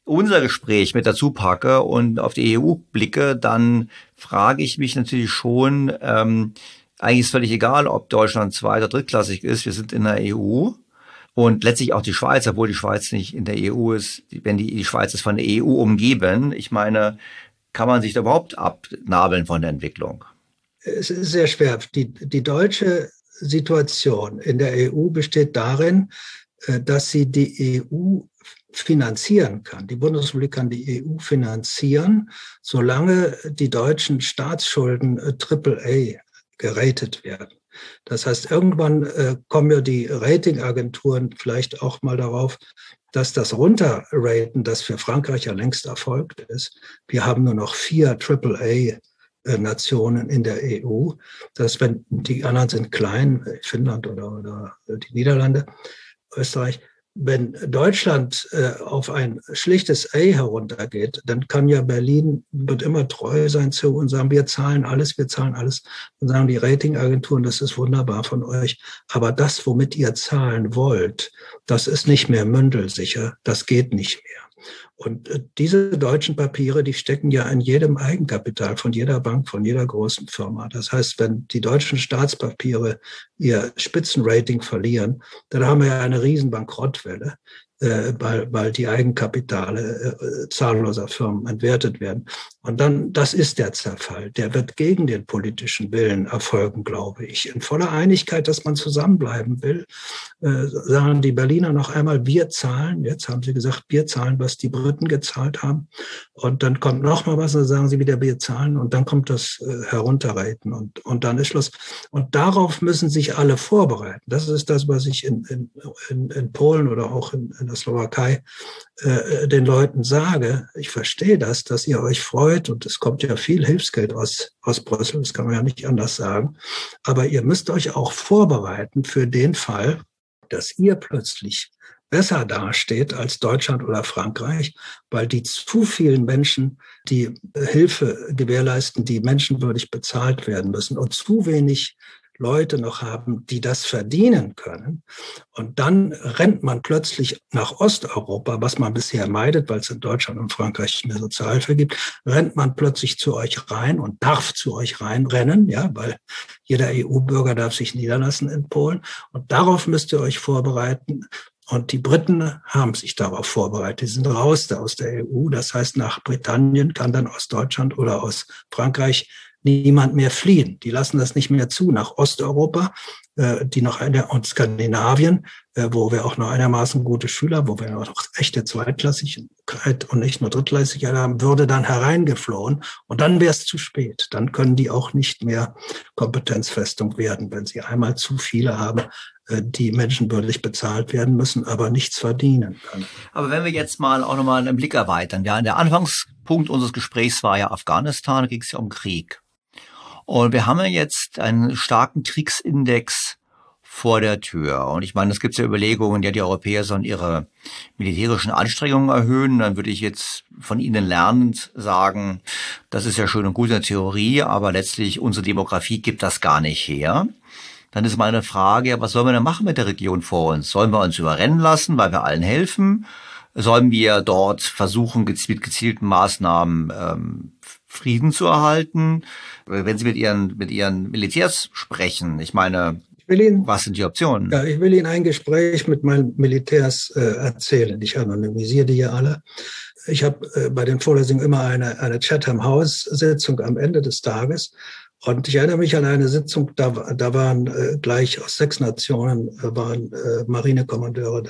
unser Gespräch mit dazu packe und auf die E U blicke, dann frage ich mich natürlich schon, ähm, eigentlich ist völlig egal, ob Deutschland zweit- oder drittklassig ist, wir sind in der E U. Und letztlich auch die Schweiz, obwohl die Schweiz nicht in der E U ist, wenn die, die Schweiz ist von der E U umgeben, ich meine, kann man sich da überhaupt abnabeln von der Entwicklung? Es ist sehr schwer. Die, die deutsche Situation in der E U besteht darin, dass sie die E U finanzieren kann. Die Bundesrepublik kann die E U finanzieren, solange die deutschen Staatsschulden Triple A geratet werden. Das heißt, irgendwann äh, kommen ja die Ratingagenturen vielleicht auch mal darauf, dass das Runterraten, das für Frankreich ja längst erfolgt ist. Wir haben nur noch vier Triple A Nationen in der E U. Das heißt, wenn die anderen sind klein, Finnland oder, oder die Niederlande, Österreich, wenn Deutschland äh, auf ein schlichtes A heruntergeht, dann kann ja Berlin, wird immer treu sein zu und sagen, wir zahlen alles, wir zahlen alles. Und sagen die Ratingagenturen, das ist wunderbar von euch. Aber das, womit ihr zahlen wollt, das ist nicht mehr mündelsicher, das geht nicht mehr. Und äh, diese deutschen Papiere, die stecken ja in jedem Eigenkapital von jeder Bank, von jeder großen Firma. Das heißt, wenn die deutschen Staatspapiere ihr Spitzenrating verlieren, dann haben wir ja eine riesen Bankrottwelle, äh, weil, weil die Eigenkapitale äh, zahlloser Firmen entwertet werden. Und dann, das ist der Zerfall. Der wird gegen den politischen Willen erfolgen, glaube ich. In voller Einigkeit, dass man zusammenbleiben will, äh, sagen die Berliner noch einmal, wir zahlen. Jetzt haben sie gesagt, wir zahlen, was die Briten gezahlt haben. Und dann kommt noch mal was, und dann sagen sie wieder, wir zahlen. Und dann kommt das äh, Herunterreiten. Und, und dann ist Schluss. Und darauf müssen sich alle vorbereiten. Das ist das, was ich in, in, in, in Polen oder auch in, in der Slowakei äh, den Leuten sage. Ich verstehe das, dass ihr euch freut. Und es kommt ja viel Hilfsgeld aus, aus Brüssel, das kann man ja nicht anders sagen. Aber ihr müsst euch auch vorbereiten für den Fall, dass ihr plötzlich besser dasteht als Deutschland oder Frankreich, weil die zu vielen Menschen, die Hilfe gewährleisten, die menschenwürdig bezahlt werden müssen und zu wenig Leute noch haben, die das verdienen können. Und dann rennt man plötzlich nach Osteuropa, was man bisher meidet, weil es in Deutschland und Frankreich nicht mehr Sozialhilfe gibt, rennt man plötzlich zu euch rein und darf zu euch reinrennen, ja, weil jeder E U-Bürger darf sich niederlassen in Polen. Und darauf müsst ihr euch vorbereiten. Und die Briten haben sich darauf vorbereitet. Die sind raus da aus der E U. Das heißt, nach Britannien kann dann aus Deutschland oder aus Frankreich niemand mehr fliehen. Die lassen das nicht mehr zu. Nach Osteuropa, äh, die noch eine, und Skandinavien, äh, wo wir auch noch einigermaßen gute Schüler, wo wir noch echte Zweitklassigkeit und nicht nur Drittklassigkeit haben, würde dann hereingeflohen. Und dann wäre es zu spät. Dann können die auch nicht mehr Kompetenzfestung werden, wenn sie einmal zu viele haben, äh, die menschenwürdig bezahlt werden müssen, aber nichts verdienen können. Aber wenn wir jetzt mal auch nochmal einen Blick erweitern. Ja, der Anfangspunkt unseres Gesprächs war ja Afghanistan, da ging es ja um Krieg. Und wir haben ja jetzt einen starken Kriegsindex vor der Tür. Und ich meine, es gibt ja Überlegungen, ja, die Europäer sollen ihre militärischen Anstrengungen erhöhen. Dann würde ich jetzt von Ihnen lernend sagen, das ist ja schön und gut in der Theorie, aber letztlich unsere Demografie gibt das gar nicht her. Dann ist meine Frage, ja, was sollen wir denn machen mit der Region vor uns? Sollen wir uns überrennen lassen, weil wir allen helfen? Sollen wir dort versuchen, mit gezielten Maßnahmen ähm, Frieden zu erhalten? Wenn Sie mit Ihren mit Ihren Militärs sprechen, ich meine, ich will Ihnen, was sind die Optionen? Ja, ich will Ihnen ein Gespräch mit meinen Militärs äh, erzählen. Ich anonymisiere die ja alle. Ich habe äh, bei den Vorlesungen immer eine eine Chatham House Sitzung am Ende des Tages. Und ich erinnere mich an eine Sitzung, da, da waren äh, gleich aus sechs Nationen äh, waren äh, Marinekommandeure da.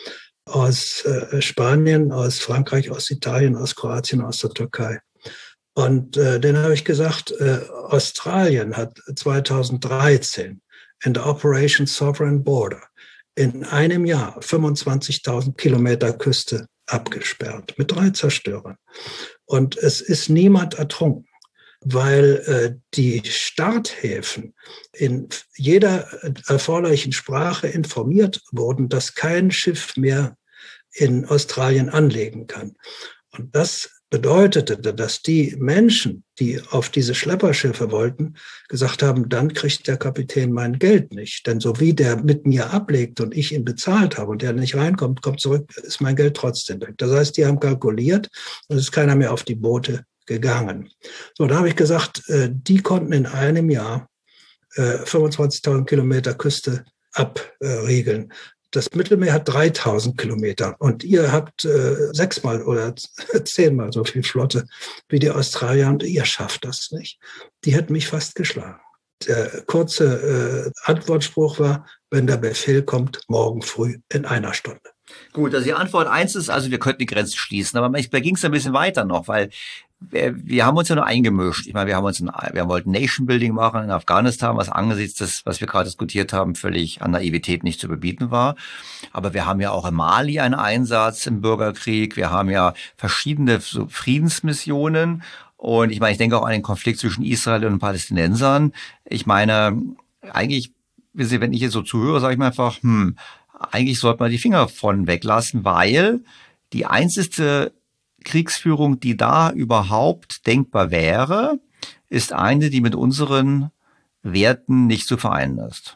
Aus äh, Spanien, aus Frankreich, aus Italien, aus Kroatien, aus der Türkei. Und äh, denen habe ich gesagt, äh, Australien hat zweitausenddreizehn in der Operation Sovereign Border in einem Jahr fünfundzwanzigtausend Kilometer Küste abgesperrt mit drei Zerstörern. Und es ist niemand ertrunken, weil äh, die Starthäfen in jeder erforderlichen Sprache informiert wurden, dass kein Schiff mehr in Australien anlegen kann. Und das bedeutete, dass die Menschen, die auf diese Schlepperschiffe wollten, gesagt haben, dann kriegt der Kapitän mein Geld nicht. Denn so wie der mit mir ablegt und ich ihn bezahlt habe und der nicht reinkommt, kommt zurück, ist mein Geld trotzdem weg. Das heißt, die haben kalkuliert und es ist keiner mehr auf die Boote gegangen. So, da habe ich gesagt, die konnten in einem Jahr fünfundzwanzigtausend Kilometer Küste abriegeln. Das Mittelmeer hat dreitausend Kilometer und ihr habt äh, sechsmal oder zehnmal so viel Flotte wie die Australier und ihr schafft das nicht. Die hätten mich fast geschlagen. Der kurze äh, Antwortspruch war, wenn der Befehl kommt, morgen früh in einer Stunde. Gut, also die Antwort eins ist, also wir könnten die Grenzen schließen, aber da ging es ein bisschen weiter noch, weil wir, wir haben uns ja nur eingemischt. Ich meine, wir haben uns, ein, wir wollten Nation Building machen in Afghanistan, was angesichts des, was wir gerade diskutiert haben, völlig an Naivität nicht zu überbieten war. Aber wir haben ja auch in Mali einen Einsatz im Bürgerkrieg. Wir haben ja verschiedene so Friedensmissionen. Und ich meine, ich denke auch an den Konflikt zwischen Israel und den Palästinensern. Ich meine, eigentlich, wenn ich jetzt so zuhöre, sage ich mir einfach, hm, eigentlich sollte man die Finger von weglassen, weil die einzige Kriegsführung, die da überhaupt denkbar wäre, ist eine, die mit unseren Werten nicht zu vereinen ist.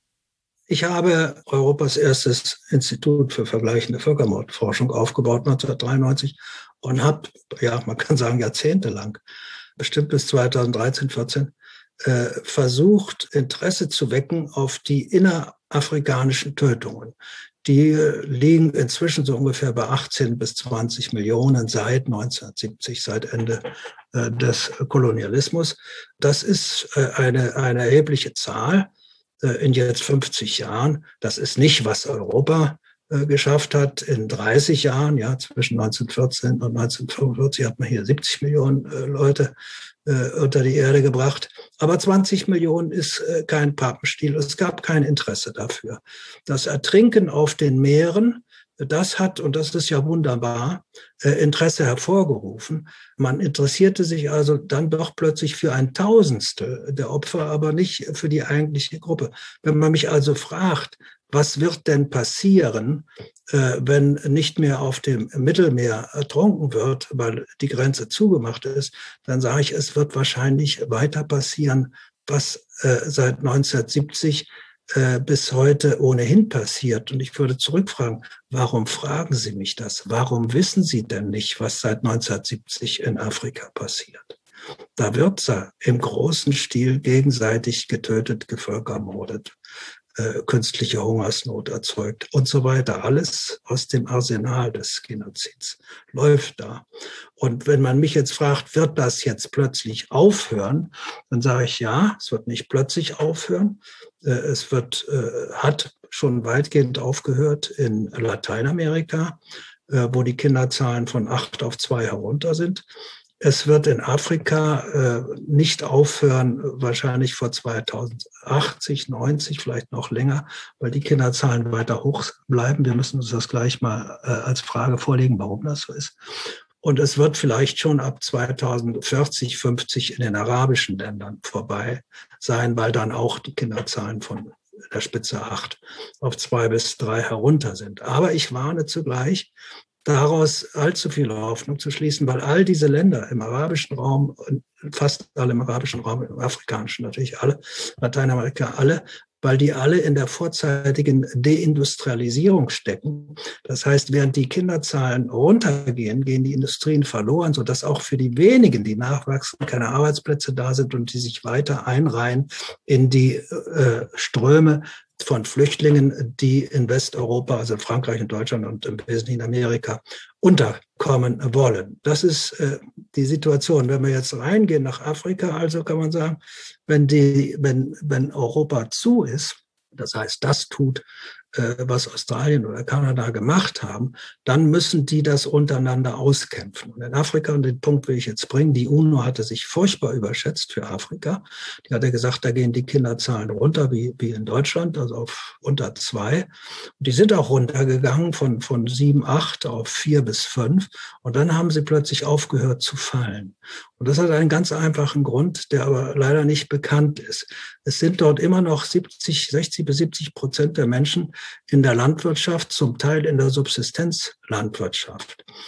Ich habe Europas erstes Institut für vergleichende Völkermordforschung aufgebaut neunzehnhundertdreiundneunzig und habe, ja, man kann sagen jahrzehntelang, bestimmt bis zweitausenddreizehn, vierzehn, äh, versucht, Interesse zu wecken auf die innerafrikanischen Tötungen. Die liegen inzwischen so ungefähr bei achtzehn bis zwanzig Millionen seit neunzehnhundertsiebzig, seit Ende äh, des Kolonialismus. Das ist äh, eine, eine erhebliche Zahl äh, in jetzt fünfzig Jahren. Das ist nicht, was Europa äh, geschafft hat in dreißig Jahren. Ja, zwischen neunzehnhundertvierzehn und neunzehnhundertfünfundvierzig hat man hier siebzig Millionen äh, Leute äh, unter die Erde gebracht. Aber zwanzig Millionen ist äh, kein Pappenstiel. Es gab kein Interesse dafür. Das Ertrinken auf den Meeren, das hat, und das ist ja wunderbar, äh, Interesse hervorgerufen. Man interessierte sich also dann doch plötzlich für ein Tausendstel der Opfer, aber nicht für die eigentliche Gruppe. Wenn man mich also fragt, was wird denn passieren, äh, wenn nicht mehr auf dem Mittelmeer ertrunken wird, weil die Grenze zugemacht ist, dann sage ich, es wird wahrscheinlich weiter passieren, was äh, seit neunzehnhundertsiebzig äh, bis heute ohnehin passiert. Und ich würde zurückfragen, warum fragen Sie mich das? Warum wissen Sie denn nicht, was seit neunzehnhundertsiebzig in Afrika passiert? Da wird im großen Stil gegenseitig getötet, gevölkermordet, äh, künstliche Hungersnot erzeugt und so weiter. Alles aus dem Arsenal des Genozids läuft da. Und wenn man mich jetzt fragt, wird das jetzt plötzlich aufhören, dann sage ich ja, es wird nicht plötzlich aufhören. Äh, es wird, äh, hat schon weitgehend aufgehört in Lateinamerika, äh, wo die Kinderzahlen von acht auf zwei herunter sind. Es wird in Afrika äh, nicht aufhören, wahrscheinlich vor zweitausendachtzig, neunzig, vielleicht noch länger, weil die Kinderzahlen weiter hoch bleiben. Wir müssen uns das gleich mal äh, als Frage vorlegen, warum das so ist. Und es wird vielleicht schon ab zweitausendvierzig, fünfzig in den arabischen Ländern vorbei sein, weil dann auch die Kinderzahlen von der Spitze acht auf zwei bis drei herunter sind. Aber ich warne zugleich, daraus allzu viel Hoffnung zu schließen, weil all diese Länder im arabischen Raum, fast alle im arabischen Raum, im afrikanischen natürlich alle, Lateinamerika alle, weil die alle in der vorzeitigen Deindustrialisierung stecken. Das heißt, während die Kinderzahlen runtergehen, gehen die Industrien verloren, sodass auch für die wenigen, die nachwachsen, keine Arbeitsplätze da sind und die sich weiter einreihen in die äh, Ströme von Flüchtlingen, die in Westeuropa, also in Frankreich und Deutschland und im Wesentlichen in Amerika, unterkommen wollen. Das ist äh, die Situation. Wenn wir jetzt reingehen nach Afrika, also kann man sagen, wenn die, wenn, wenn Europa zu ist, das heißt, das tut, äh, was Australien oder Kanada gemacht haben, dann müssen die das untereinander auskämpfen. Und in Afrika, und den Punkt will ich jetzt bringen, die UNO hatte sich furchtbar überschätzt für Afrika. Die hatte gesagt, da gehen die Kinderzahlen runter, wie, wie in Deutschland, also auf unter zwei. Und die sind auch runtergegangen von, von sieben, acht auf vier bis fünf. Und dann haben sie plötzlich aufgehört zu fallen. Und das hat einen ganz einfachen Grund, der aber leider nicht bekannt ist. Es sind dort immer noch siebzig, sechzig bis siebzig Prozent der Menschen in der Landwirtschaft, zum Teil in der Subsistenzlandwirtschaft.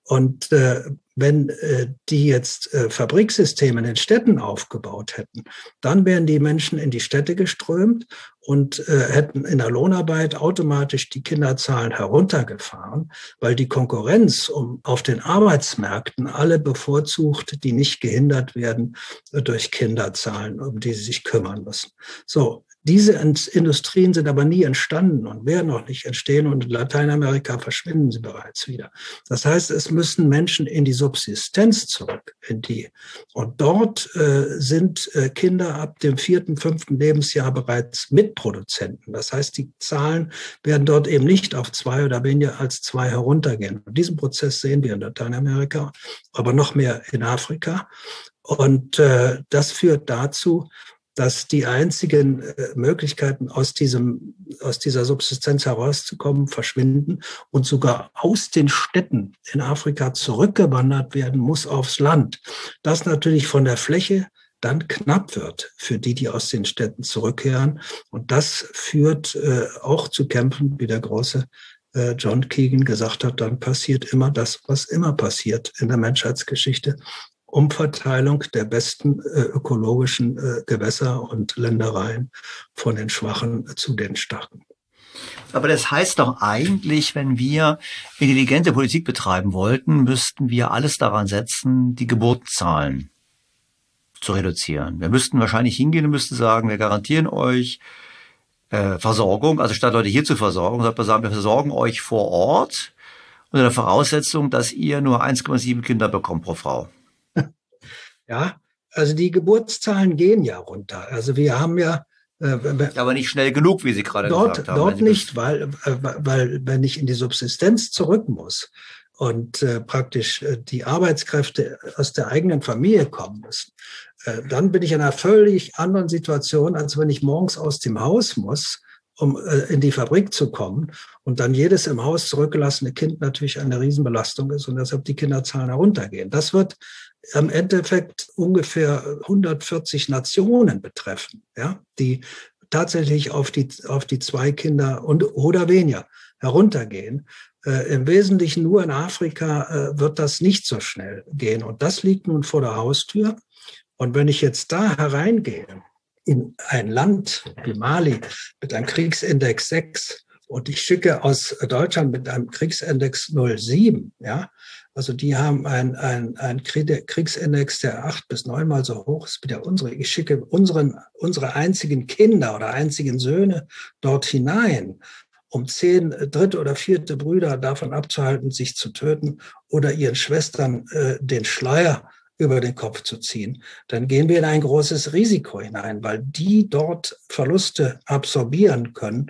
Und äh, wenn äh, die jetzt äh, Fabriksysteme in den Städten aufgebaut hätten, dann wären die Menschen in die Städte geströmt und äh, hätten in der Lohnarbeit automatisch die Kinderzahlen heruntergefahren, weil die Konkurrenz um auf den Arbeitsmärkten alle bevorzugt, die nicht gehindert werden äh, durch Kinderzahlen, um die sie sich kümmern müssen. So. Diese Industrien sind aber nie entstanden und werden auch nicht entstehen, und in Lateinamerika verschwinden sie bereits wieder. Das heißt, es müssen Menschen in die Subsistenz zurück, in die. Und dort äh, sind äh, Kinder ab dem vierten, fünften Lebensjahr bereits Mitproduzenten. Das heißt, die Zahlen werden dort eben nicht auf zwei oder weniger als zwei heruntergehen. Und diesen Prozess sehen wir in Lateinamerika, aber noch mehr in Afrika. Und äh, das führt dazu, dass die einzigen äh, Möglichkeiten, aus diesem, aus dieser Subsistenz herauszukommen, verschwinden und sogar aus den Städten in Afrika zurückgewandert werden muss aufs Land. Das natürlich von der Fläche dann knapp wird für die, die aus den Städten zurückkehren. Und das führt äh, auch zu Kämpfen, wie der große äh, John Keegan gesagt hat, dann passiert immer das, was immer passiert in der Menschheitsgeschichte. Umverteilung der besten äh, ökologischen äh, Gewässer und Ländereien von den Schwachen zu den Starken. Aber das heißt doch eigentlich, wenn wir intelligente Politik betreiben wollten, müssten wir alles daran setzen, die Geburtenzahlen zu reduzieren. Wir müssten wahrscheinlich hingehen und müssten sagen, wir garantieren euch äh, Versorgung, also statt Leute hier zu versorgen, sollte man sagen, wir versorgen euch vor Ort unter der Voraussetzung, dass ihr nur eins Komma sieben Kinder bekommt pro Frau. Ja, also die Geburtszahlen gehen ja runter. Also wir haben ja... Äh, Aber nicht schnell genug, wie Sie gerade dort, gesagt haben. Dort nicht, weil, äh, weil wenn ich in die Subsistenz zurück muss und äh, praktisch äh, die Arbeitskräfte aus der eigenen Familie kommen müssen, äh, dann bin ich in einer völlig anderen Situation, als wenn ich morgens aus dem Haus muss, um äh, in die Fabrik zu kommen, und dann jedes im Haus zurückgelassene Kind natürlich eine Riesenbelastung ist und deshalb die Kinderzahlen heruntergehen. Das wird im Endeffekt ungefähr hundertvierzig Nationen betreffen, ja, die tatsächlich auf die, auf die zwei Kinder und oder weniger heruntergehen. Äh, Im Wesentlichen nur in Afrika äh, wird das nicht so schnell gehen. Und das liegt nun vor der Haustür. Und wenn ich jetzt da hereingehe, in ein Land wie Mali mit einem Kriegsindex sechs und ich schicke aus Deutschland mit einem Kriegsindex null Komma sieben, ja, also die haben ein, ein, ein Kriegsindex, der acht bis neunmal so hoch ist wie der unsere. Ich schicke unseren, unsere einzigen Kinder oder einzigen Söhne dort hinein, um zehn dritte oder vierte Brüder davon abzuhalten, sich zu töten oder ihren Schwestern äh, den Schleier über den Kopf zu ziehen, dann gehen wir in ein großes Risiko hinein, weil die dort Verluste absorbieren können.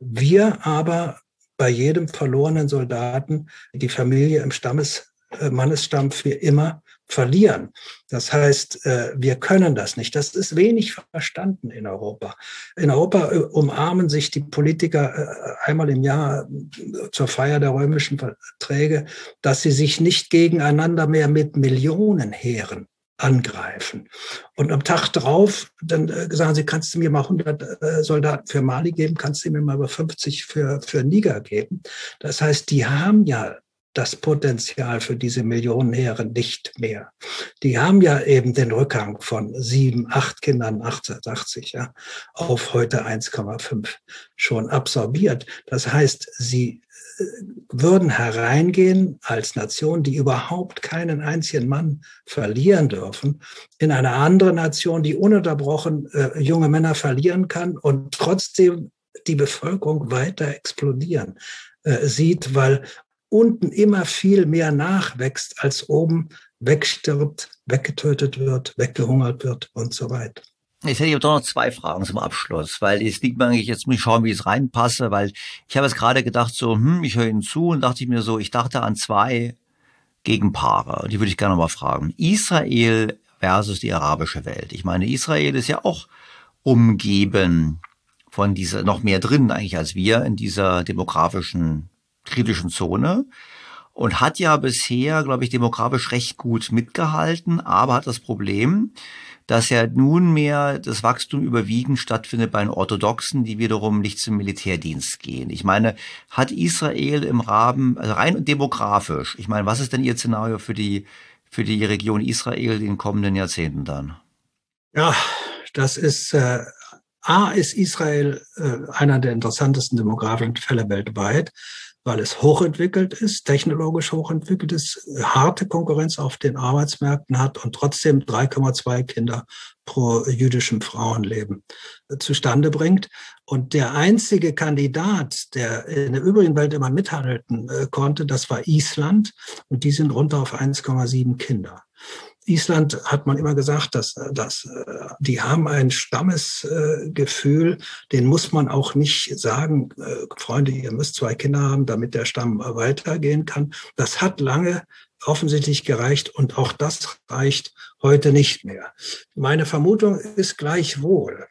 Wir aber bei jedem verlorenen Soldaten die Familie im Stammes, äh, Mannesstamm für immer verlieren. Das heißt, äh, wir können das nicht. Das ist wenig verstanden in Europa. In Europa äh, umarmen sich die Politiker äh, einmal im Jahr äh, zur Feier der römischen Verträge, dass sie sich nicht gegeneinander mehr mit Millionenheeren angreifen. Und am Tag drauf, dann äh, sagen sie, kannst du mir mal hundert äh, Soldaten für Mali geben, kannst du mir mal über fünfzig für, für Niger geben. Das heißt, die haben ja das Potenzial für diese Millionenheere nicht mehr. Die haben ja eben den Rückgang von sieben, acht Kindern achtundachtzig, ja, auf heute eins Komma fünf schon absorbiert. Das heißt, sie würden hereingehen als Nation, die überhaupt keinen einzigen Mann verlieren dürfen, in eine andere Nation, die ununterbrochen äh, junge Männer verlieren kann und trotzdem die Bevölkerung weiter explodieren äh, sieht, weil unten immer viel mehr nachwächst, als oben wegstirbt, weggetötet wird, weggehungert wird und so weiter. Jetzt hätte ich aber doch noch zwei Fragen zum Abschluss, weil es liegt mir eigentlich, jetzt muss ich schauen, wie es reinpasse, weil ich habe jetzt gerade gedacht so, hm, ich höre Ihnen zu und dachte ich mir so, ich dachte an zwei Gegenpaare, die würde ich gerne mal fragen. Israel versus die arabische Welt. Ich meine, Israel ist ja auch umgeben von dieser, noch mehr drin eigentlich als wir in dieser demografischen kritischen Zone. und hat ja bisher, glaube ich, demografisch recht gut mitgehalten, aber hat das Problem, dass ja nunmehr das Wachstum überwiegend stattfindet bei den Orthodoxen, die wiederum nicht zum Militärdienst gehen. Ich meine, hat Israel im Rahmen, also rein demografisch, ich meine, was ist denn Ihr Szenario für die, für die Region Israel in den kommenden Jahrzehnten dann? Ja, das ist, äh, A, ist Israel äh, einer der interessantesten demografischen Fälle weltweit, weil es hochentwickelt ist, technologisch hochentwickelt ist, harte Konkurrenz auf den Arbeitsmärkten hat und trotzdem drei Komma zwei Kinder pro jüdischem Frauenleben zustande bringt. Und der einzige Kandidat, der in der übrigen Welt immer mithalten äh, konnte, das war Island. Und die sind runter auf eins Komma sieben Kinder. Island hat man immer gesagt, dass, dass die haben ein Stammesgefühl, den muss man auch nicht sagen, Freunde, ihr müsst zwei Kinder haben, damit der Stamm weitergehen kann. Das hat lange offensichtlich gereicht und auch das reicht heute nicht mehr. Meine Vermutung ist gleichwohl,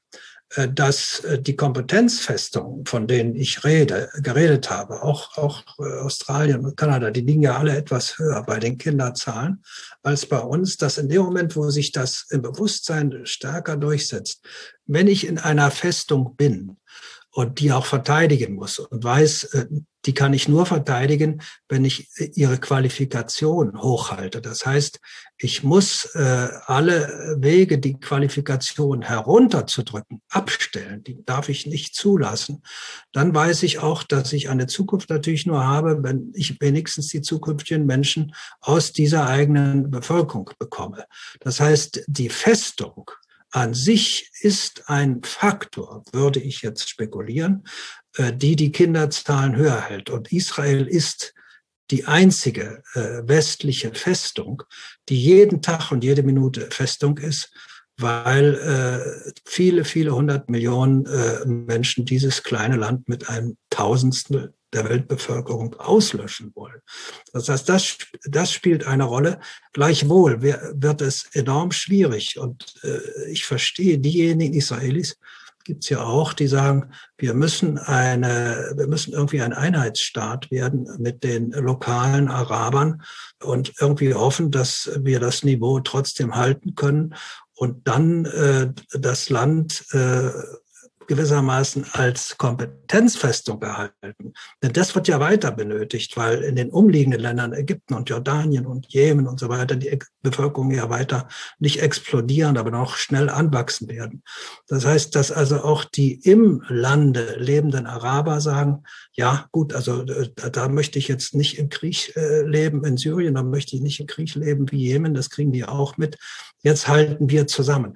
dass die Kompetenzfestungen, von denen ich rede, geredet habe, auch, auch Australien und Kanada, die liegen ja alle etwas höher bei den Kinderzahlen als bei uns, dass in dem Moment, wo sich das im Bewusstsein stärker durchsetzt, wenn ich in einer Festung bin und die auch verteidigen muss und weiß, die kann ich nur verteidigen, wenn ich ihre Qualifikation hochhalte. Das heißt, ich muss äh, alle Wege, die Qualifikation herunterzudrücken, abstellen. Die darf ich nicht zulassen. Dann weiß ich auch, dass ich eine Zukunft natürlich nur habe, wenn ich wenigstens die zukünftigen Menschen aus dieser eigenen Bevölkerung bekomme. Das heißt, die Festung an sich ist ein Faktor, würde ich jetzt spekulieren, die die Kinderzahlen höher hält. Und Israel ist die einzige äh, westliche Festung, die jeden Tag und jede Minute Festung ist, weil äh, viele, viele hundert Millionen äh, Menschen dieses kleine Land mit einem Tausendstel der Weltbevölkerung auslöschen wollen. Das heißt, das, das spielt eine Rolle. Gleichwohl wird es enorm schwierig. Und äh, ich verstehe diejenigen Israelis, gibt's ja auch, die sagen, wir müssen eine, wir müssen irgendwie ein Einheitsstaat werden mit den lokalen Arabern und irgendwie hoffen, dass wir das Niveau trotzdem halten können und dann äh, das Land äh, gewissermaßen als Kompetenzfestung behalten. Denn das wird ja weiter benötigt, weil in den umliegenden Ländern, Ägypten und Jordanien und Jemen und so weiter, die Bevölkerung ja weiter nicht explodieren, aber noch schnell anwachsen werden. Das heißt, dass also auch die im Lande lebenden Araber sagen, ja gut, also da, da möchte ich jetzt nicht im Krieg äh, leben in Syrien, da möchte ich nicht im Krieg leben wie Jemen, das kriegen die auch mit. Jetzt halten wir zusammen.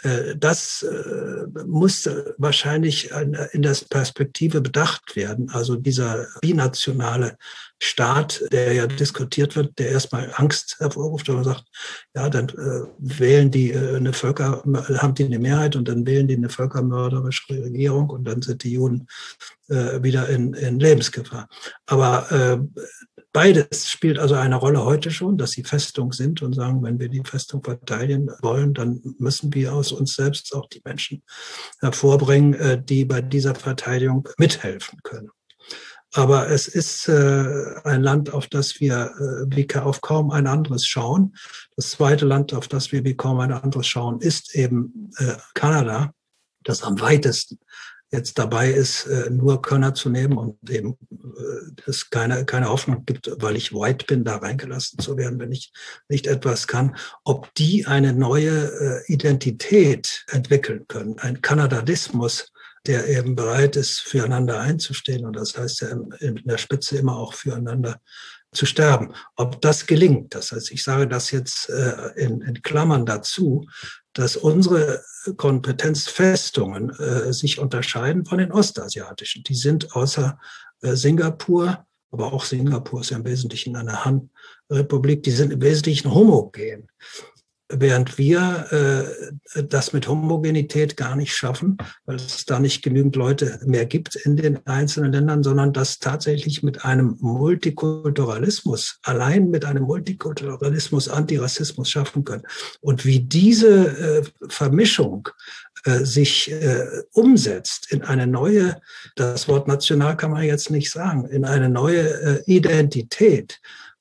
Das muss wahrscheinlich in der Perspektive bedacht werden. Also dieser binationale Staat, der ja diskutiert wird, der erstmal Angst hervorruft, und man sagt, ja, dann wählen die eine Völker, haben die eine Mehrheit und dann wählen die eine völkermörderische Regierung und dann sind die Juden wieder in, in Lebensgefahr. Aber beides spielt also eine Rolle heute schon, dass sie Festung sind und sagen, wenn wir die Festung verteidigen wollen, dann müssen wir aus uns selbst auch die Menschen hervorbringen, die bei dieser Verteidigung mithelfen können. Aber es ist ein Land, auf das wir wie auf kaum ein anderes schauen. Das zweite Land, auf das wir wie kaum ein anderes schauen, ist eben Kanada, das am weitesten jetzt dabei ist, nur Könner zu nehmen und eben es keine, keine Hoffnung gibt, weil ich white bin, da reingelassen zu werden, wenn ich nicht etwas kann, ob die eine neue Identität entwickeln können, ein Kanadismus, der eben bereit ist, füreinander einzustehen und das heißt ja in der Spitze immer auch füreinander zu sterben. Ob das gelingt, das heißt, ich sage das jetzt in, in Klammern dazu, dass unsere Kompetenzfestungen äh, sich unterscheiden von den ostasiatischen. Die sind außer äh, Singapur, aber auch Singapur ist ja im Wesentlichen eine Han-Republik, die sind im Wesentlichen homogen. Während wir äh, das mit Homogenität gar nicht schaffen, weil es da nicht genügend Leute mehr gibt in den einzelnen Ländern, sondern das tatsächlich mit einem Multikulturalismus, allein mit einem Multikulturalismus Antirassismus schaffen können. Und wie diese äh, Vermischung äh, sich äh, umsetzt in eine neue, das Wort national kann man jetzt nicht sagen, in eine neue äh, Identität,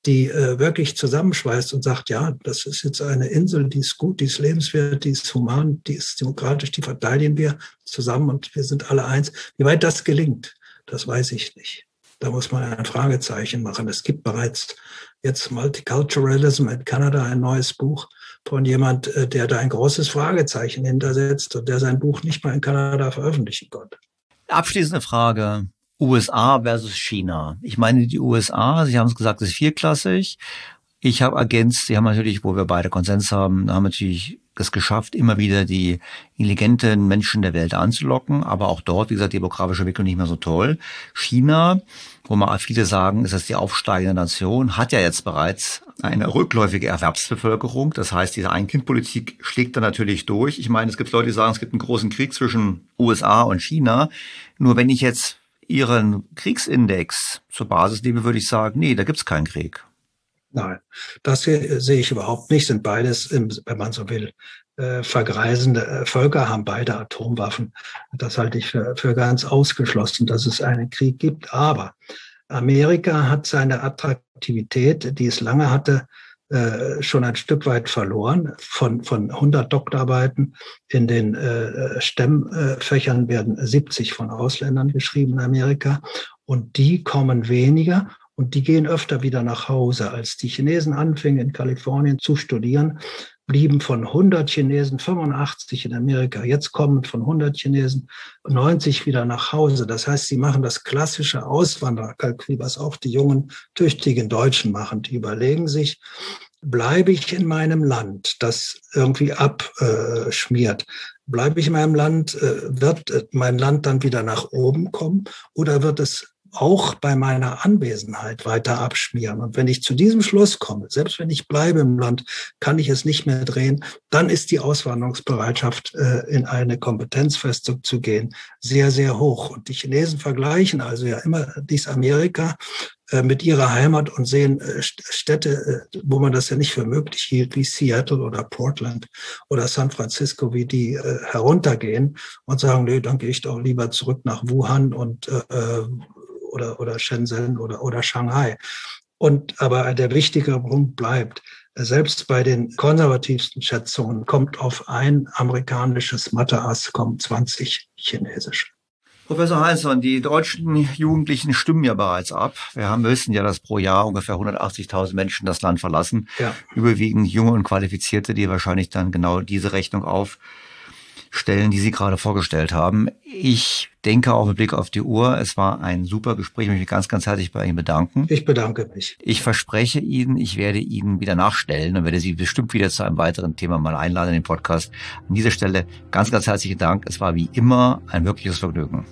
die äh, wirklich zusammenschweißt und sagt, ja, das ist jetzt eine Insel, die ist gut, die ist lebenswert, die ist human, die ist demokratisch, die verteidigen wir zusammen und wir sind alle eins. Wie weit das gelingt, das weiß ich nicht. Da muss man ein Fragezeichen machen. Es gibt bereits jetzt Multiculturalism in Kanada, ein neues Buch von jemand, der da ein großes Fragezeichen hintersetzt und der sein Buch nicht mal in Kanada veröffentlichen konnte. Abschließende Frage. U S A versus China. Ich meine, die U S A, Sie haben es gesagt, ist vierklassig. Ich habe ergänzt, Sie haben natürlich, wo wir beide Konsens haben, haben natürlich es geschafft, immer wieder die intelligenten Menschen der Welt anzulocken. Aber auch dort, wie gesagt, die demografische Entwicklung nicht mehr so toll. China, wo mal viele sagen, ist das die aufsteigende Nation, hat ja jetzt bereits eine rückläufige Erwerbsbevölkerung. Das heißt, diese Ein-Kind-Politik schlägt da natürlich durch. Ich meine, es gibt Leute, die sagen, es gibt einen großen Krieg zwischen U S A und China. Nur wenn ich jetzt Ihren Kriegsindex zur Basis nehme, würde ich sagen, nee, da gibt's keinen Krieg. Nein, das sehe ich überhaupt nicht. Sind beides, wenn man so will, äh, vergreisende Völker, haben beide Atomwaffen. Das halte ich für, für ganz ausgeschlossen, dass es einen Krieg gibt. Aber Amerika hat seine Attraktivität, die es lange hatte, äh, schon ein Stück weit verloren. Von, von hundert Doktorarbeiten in den äh, STEM-Fächern werden siebzig von Ausländern geschrieben in Amerika. Und die kommen weniger. Und die gehen öfter wieder nach Hause. Als die Chinesen anfingen, in Kalifornien zu studieren, blieben von hundert Chinesen fünfundachtzig in Amerika. Jetzt kommen von hundert Chinesen neunzig wieder nach Hause. Das heißt, sie machen das klassische Auswandererkalkül, was auch die jungen, tüchtigen Deutschen machen. Die überlegen sich, bleibe ich in meinem Land, das irgendwie abschmiert? Bleibe ich in meinem Land, wird mein Land dann wieder nach oben kommen oder wird es auch bei meiner Anwesenheit weiter abschmieren? Und wenn ich zu diesem Schluss komme, selbst wenn ich bleibe im Land, kann ich es nicht mehr drehen, dann ist die Auswanderungsbereitschaft, äh, in eine Kompetenzfestung zu gehen, sehr, sehr hoch. Und die Chinesen vergleichen also ja immer dies Amerika äh, mit ihrer Heimat und sehen äh, Städte, äh, wo man das ja nicht für möglich hielt, wie Seattle oder Portland oder San Francisco, wie die äh, heruntergehen und sagen, nee, dann gehe ich doch lieber zurück nach Wuhan und äh, oder, oder Shenzhen oder, oder Shanghai. Und aber der wichtige Punkt bleibt, selbst bei den konservativsten Schätzungen kommt auf ein amerikanisches Matheass kommen zwanzig chinesische. Professor Heinzmann, die deutschen Jugendlichen stimmen ja bereits ab. Wir haben wissen ja, dass pro Jahr ungefähr hundertachtzigtausend Menschen das Land verlassen. Ja. Überwiegend junge und Qualifizierte, die wahrscheinlich dann genau diese Rechnung aufstellen, die Sie gerade vorgestellt haben. Ich denke auch mit Blick auf die Uhr, es war ein super Gespräch. Ich möchte mich ganz, ganz herzlich bei Ihnen bedanken. Ich bedanke mich. Ich verspreche Ihnen, ich werde Ihnen wieder nachstellen und werde Sie bestimmt wieder zu einem weiteren Thema mal einladen in den Podcast. An dieser Stelle ganz, ganz herzlichen Dank. Es war wie immer ein wirkliches Vergnügen.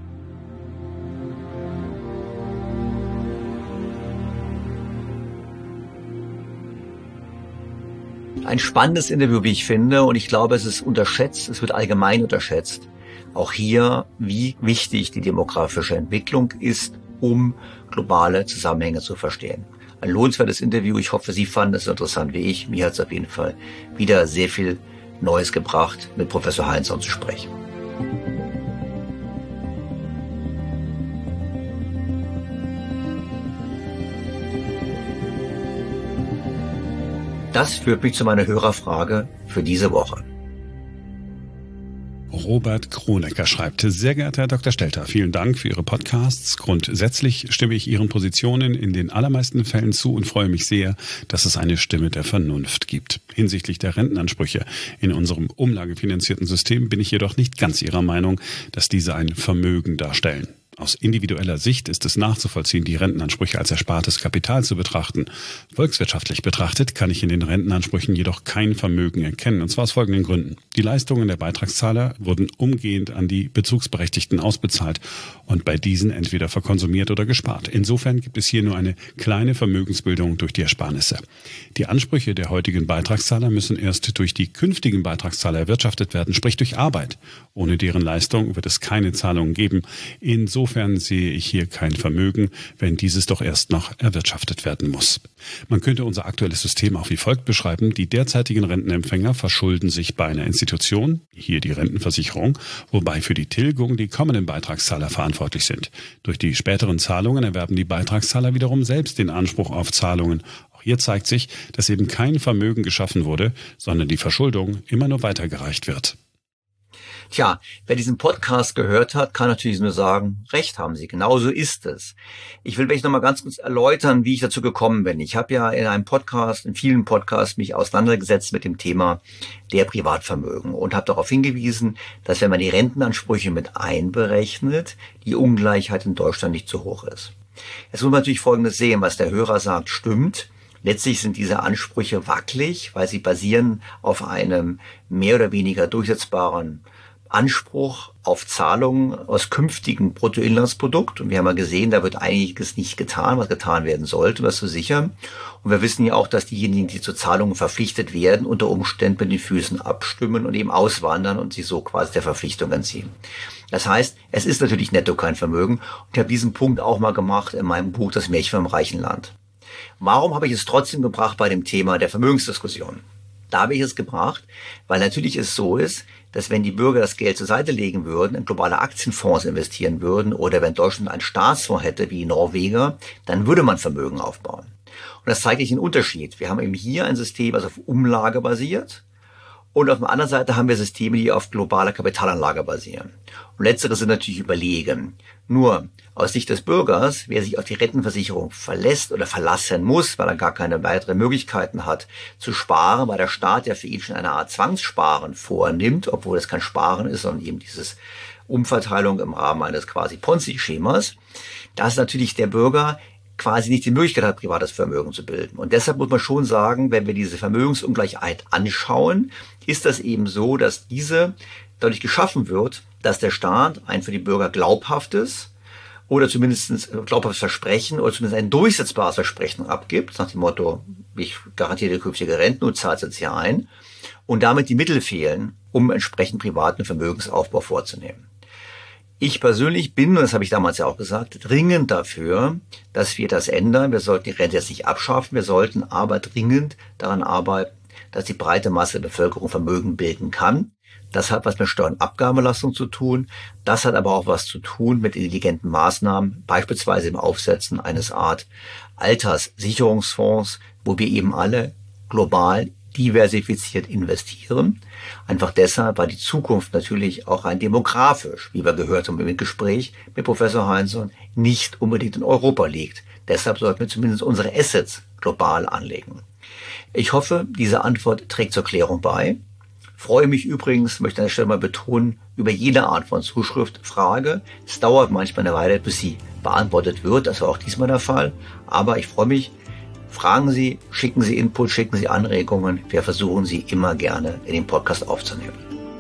Ein spannendes Interview, wie ich finde, und ich glaube, es ist unterschätzt, es wird allgemein unterschätzt. Auch hier, wie wichtig die demografische Entwicklung ist, um globale Zusammenhänge zu verstehen. Ein lohnenswertes Interview. Ich hoffe, Sie fanden es so interessant wie ich. Mir hat es auf jeden Fall wieder sehr viel Neues gebracht, mit Professor Heinzmann zu sprechen. Das führt mich zu meiner Hörerfrage für diese Woche. Robert Kronecker schreibt: Sehr geehrter Herr Doktor Stelter, vielen Dank für Ihre Podcasts. Grundsätzlich stimme ich Ihren Positionen in den allermeisten Fällen zu und freue mich sehr, dass es eine Stimme der Vernunft gibt. Hinsichtlich der Rentenansprüche in unserem umlagefinanzierten System bin ich jedoch nicht ganz Ihrer Meinung, dass diese ein Vermögen darstellen. Aus individueller Sicht ist es nachzuvollziehen, die Rentenansprüche als erspartes Kapital zu betrachten. Volkswirtschaftlich betrachtet kann ich in den Rentenansprüchen jedoch kein Vermögen erkennen, und zwar aus folgenden Gründen. Die Leistungen der Beitragszahler wurden umgehend an die Bezugsberechtigten ausbezahlt und bei diesen entweder verkonsumiert oder gespart. Insofern gibt es hier nur eine kleine Vermögensbildung durch die Ersparnisse. Die Ansprüche der heutigen Beitragszahler müssen erst durch die künftigen Beitragszahler erwirtschaftet werden, sprich durch Arbeit. Ohne deren Leistung wird es keine Zahlungen geben. Insofern Insofern sehe ich hier kein Vermögen, wenn dieses doch erst noch erwirtschaftet werden muss. Man könnte unser aktuelles System auch wie folgt beschreiben. Die derzeitigen Rentenempfänger verschulden sich bei einer Institution, hier die Rentenversicherung, wobei für die Tilgung die kommenden Beitragszahler verantwortlich sind. Durch die späteren Zahlungen erwerben die Beitragszahler wiederum selbst den Anspruch auf Zahlungen. Auch hier zeigt sich, dass eben kein Vermögen geschaffen wurde, sondern die Verschuldung immer nur weitergereicht wird. Tja, wer diesen Podcast gehört hat, kann natürlich nur sagen, recht haben Sie, genauso ist es. Ich will vielleicht nochmal ganz kurz erläutern, wie ich dazu gekommen bin. Ich habe ja in einem Podcast, in vielen Podcasts mich auseinandergesetzt mit dem Thema der Privatvermögen und habe darauf hingewiesen, dass wenn man die Rentenansprüche mit einberechnet, die Ungleichheit in Deutschland nicht so hoch ist. Jetzt muss man natürlich Folgendes sehen, was der Hörer sagt, stimmt. Letztlich sind diese Ansprüche wackelig, weil sie basieren auf einem mehr oder weniger durchsetzbaren Anspruch auf Zahlungen aus künftigem Bruttoinlandsprodukt. Und wir haben ja gesehen, da wird einiges nicht getan, was getan werden sollte, um das zu sichern. Und wir wissen ja auch, dass diejenigen, die zu Zahlungen verpflichtet werden, unter Umständen mit den Füßen abstimmen und eben auswandern und sich so quasi der Verpflichtung entziehen. Das heißt, es ist natürlich netto kein Vermögen. Und ich habe diesen Punkt auch mal gemacht in meinem Buch Das Märchen vom reichen Land. Warum habe ich es trotzdem gebracht bei dem Thema der Vermögensdiskussion? Da habe ich es gebracht, weil natürlich es so ist, dass wenn die Bürger das Geld zur Seite legen würden, in globale Aktienfonds investieren würden oder wenn Deutschland einen Staatsfonds hätte wie Norweger, dann würde man Vermögen aufbauen. Und das zeigt sich den Unterschied. Wir haben eben hier ein System, das auf Umlage basiert. Und auf der anderen Seite haben wir Systeme, die auf globaler Kapitalanlage basieren. Und letztere sind natürlich überlegen. Nur aus Sicht des Bürgers, wer sich auf die Rentenversicherung verlässt oder verlassen muss, weil er gar keine weiteren Möglichkeiten hat zu sparen, weil der Staat ja für ihn schon eine Art Zwangssparen vornimmt, obwohl es kein Sparen ist, sondern eben dieses Umverteilung im Rahmen eines quasi Ponzi-Schemas, da ist natürlich der Bürger quasi nicht die Möglichkeit hat, privates Vermögen zu bilden. Und deshalb muss man schon sagen, wenn wir diese Vermögensungleichheit anschauen, ist das eben so, dass diese dadurch geschaffen wird, dass der Staat ein für die Bürger glaubhaftes oder zumindest glaubhaftes Versprechen oder zumindest ein durchsetzbares Versprechen abgibt, nach dem Motto, ich garantiere dir künftige Renten und zahlst jetzt hier ein, und damit die Mittel fehlen, um entsprechend privaten Vermögensaufbau vorzunehmen. Ich persönlich bin, und das habe ich damals ja auch gesagt, dringend dafür, dass wir das ändern. Wir sollten die Rente jetzt nicht abschaffen, wir sollten aber dringend daran arbeiten, dass die breite Masse der Bevölkerung Vermögen bilden kann. Das hat was mit Steuer- und Abgabenbelastung zu tun. Das hat aber auch was zu tun mit intelligenten Maßnahmen, beispielsweise im Aufsetzen eines Art Alterssicherungsfonds, wo wir eben alle global diversifiziert investieren. Einfach deshalb, weil die Zukunft natürlich auch rein demografisch, wie wir gehört haben im Gespräch mit Professor Heinsohn, nicht unbedingt in Europa liegt. Deshalb sollten wir zumindest unsere Assets global anlegen. Ich hoffe, diese Antwort trägt zur Klärung bei. Freue mich übrigens, möchte an der Stelle mal betonen, über jede Art von Zuschrift, Frage. Es dauert manchmal eine Weile, bis sie beantwortet wird. Das war auch diesmal der Fall. Aber ich freue mich. Fragen Sie, schicken Sie Input, schicken Sie Anregungen. Wir versuchen sie immer gerne in den Podcast aufzunehmen.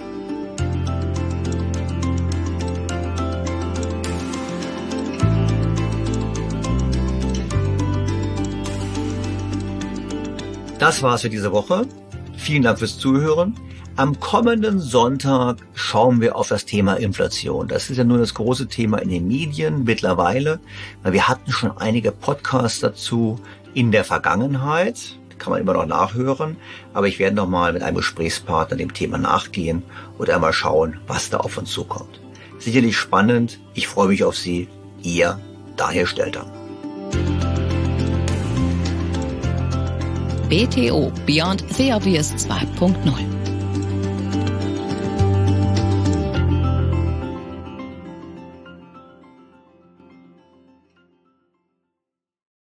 Das war's für diese Woche. Vielen Dank fürs Zuhören. Am kommenden Sonntag schauen wir auf das Thema Inflation. Das ist ja nur das große Thema in den Medien mittlerweile, weil wir hatten schon einige Podcasts dazu in der Vergangenheit. Kann man immer noch nachhören, aber ich werde noch mal mit einem Gesprächspartner dem Thema nachgehen und einmal schauen, was da auf uns zukommt. Sicherlich spannend. Ich freue mich auf Sie. Ihr Daniel Stelter. B T O Beyond The Obvious zwei Punkt null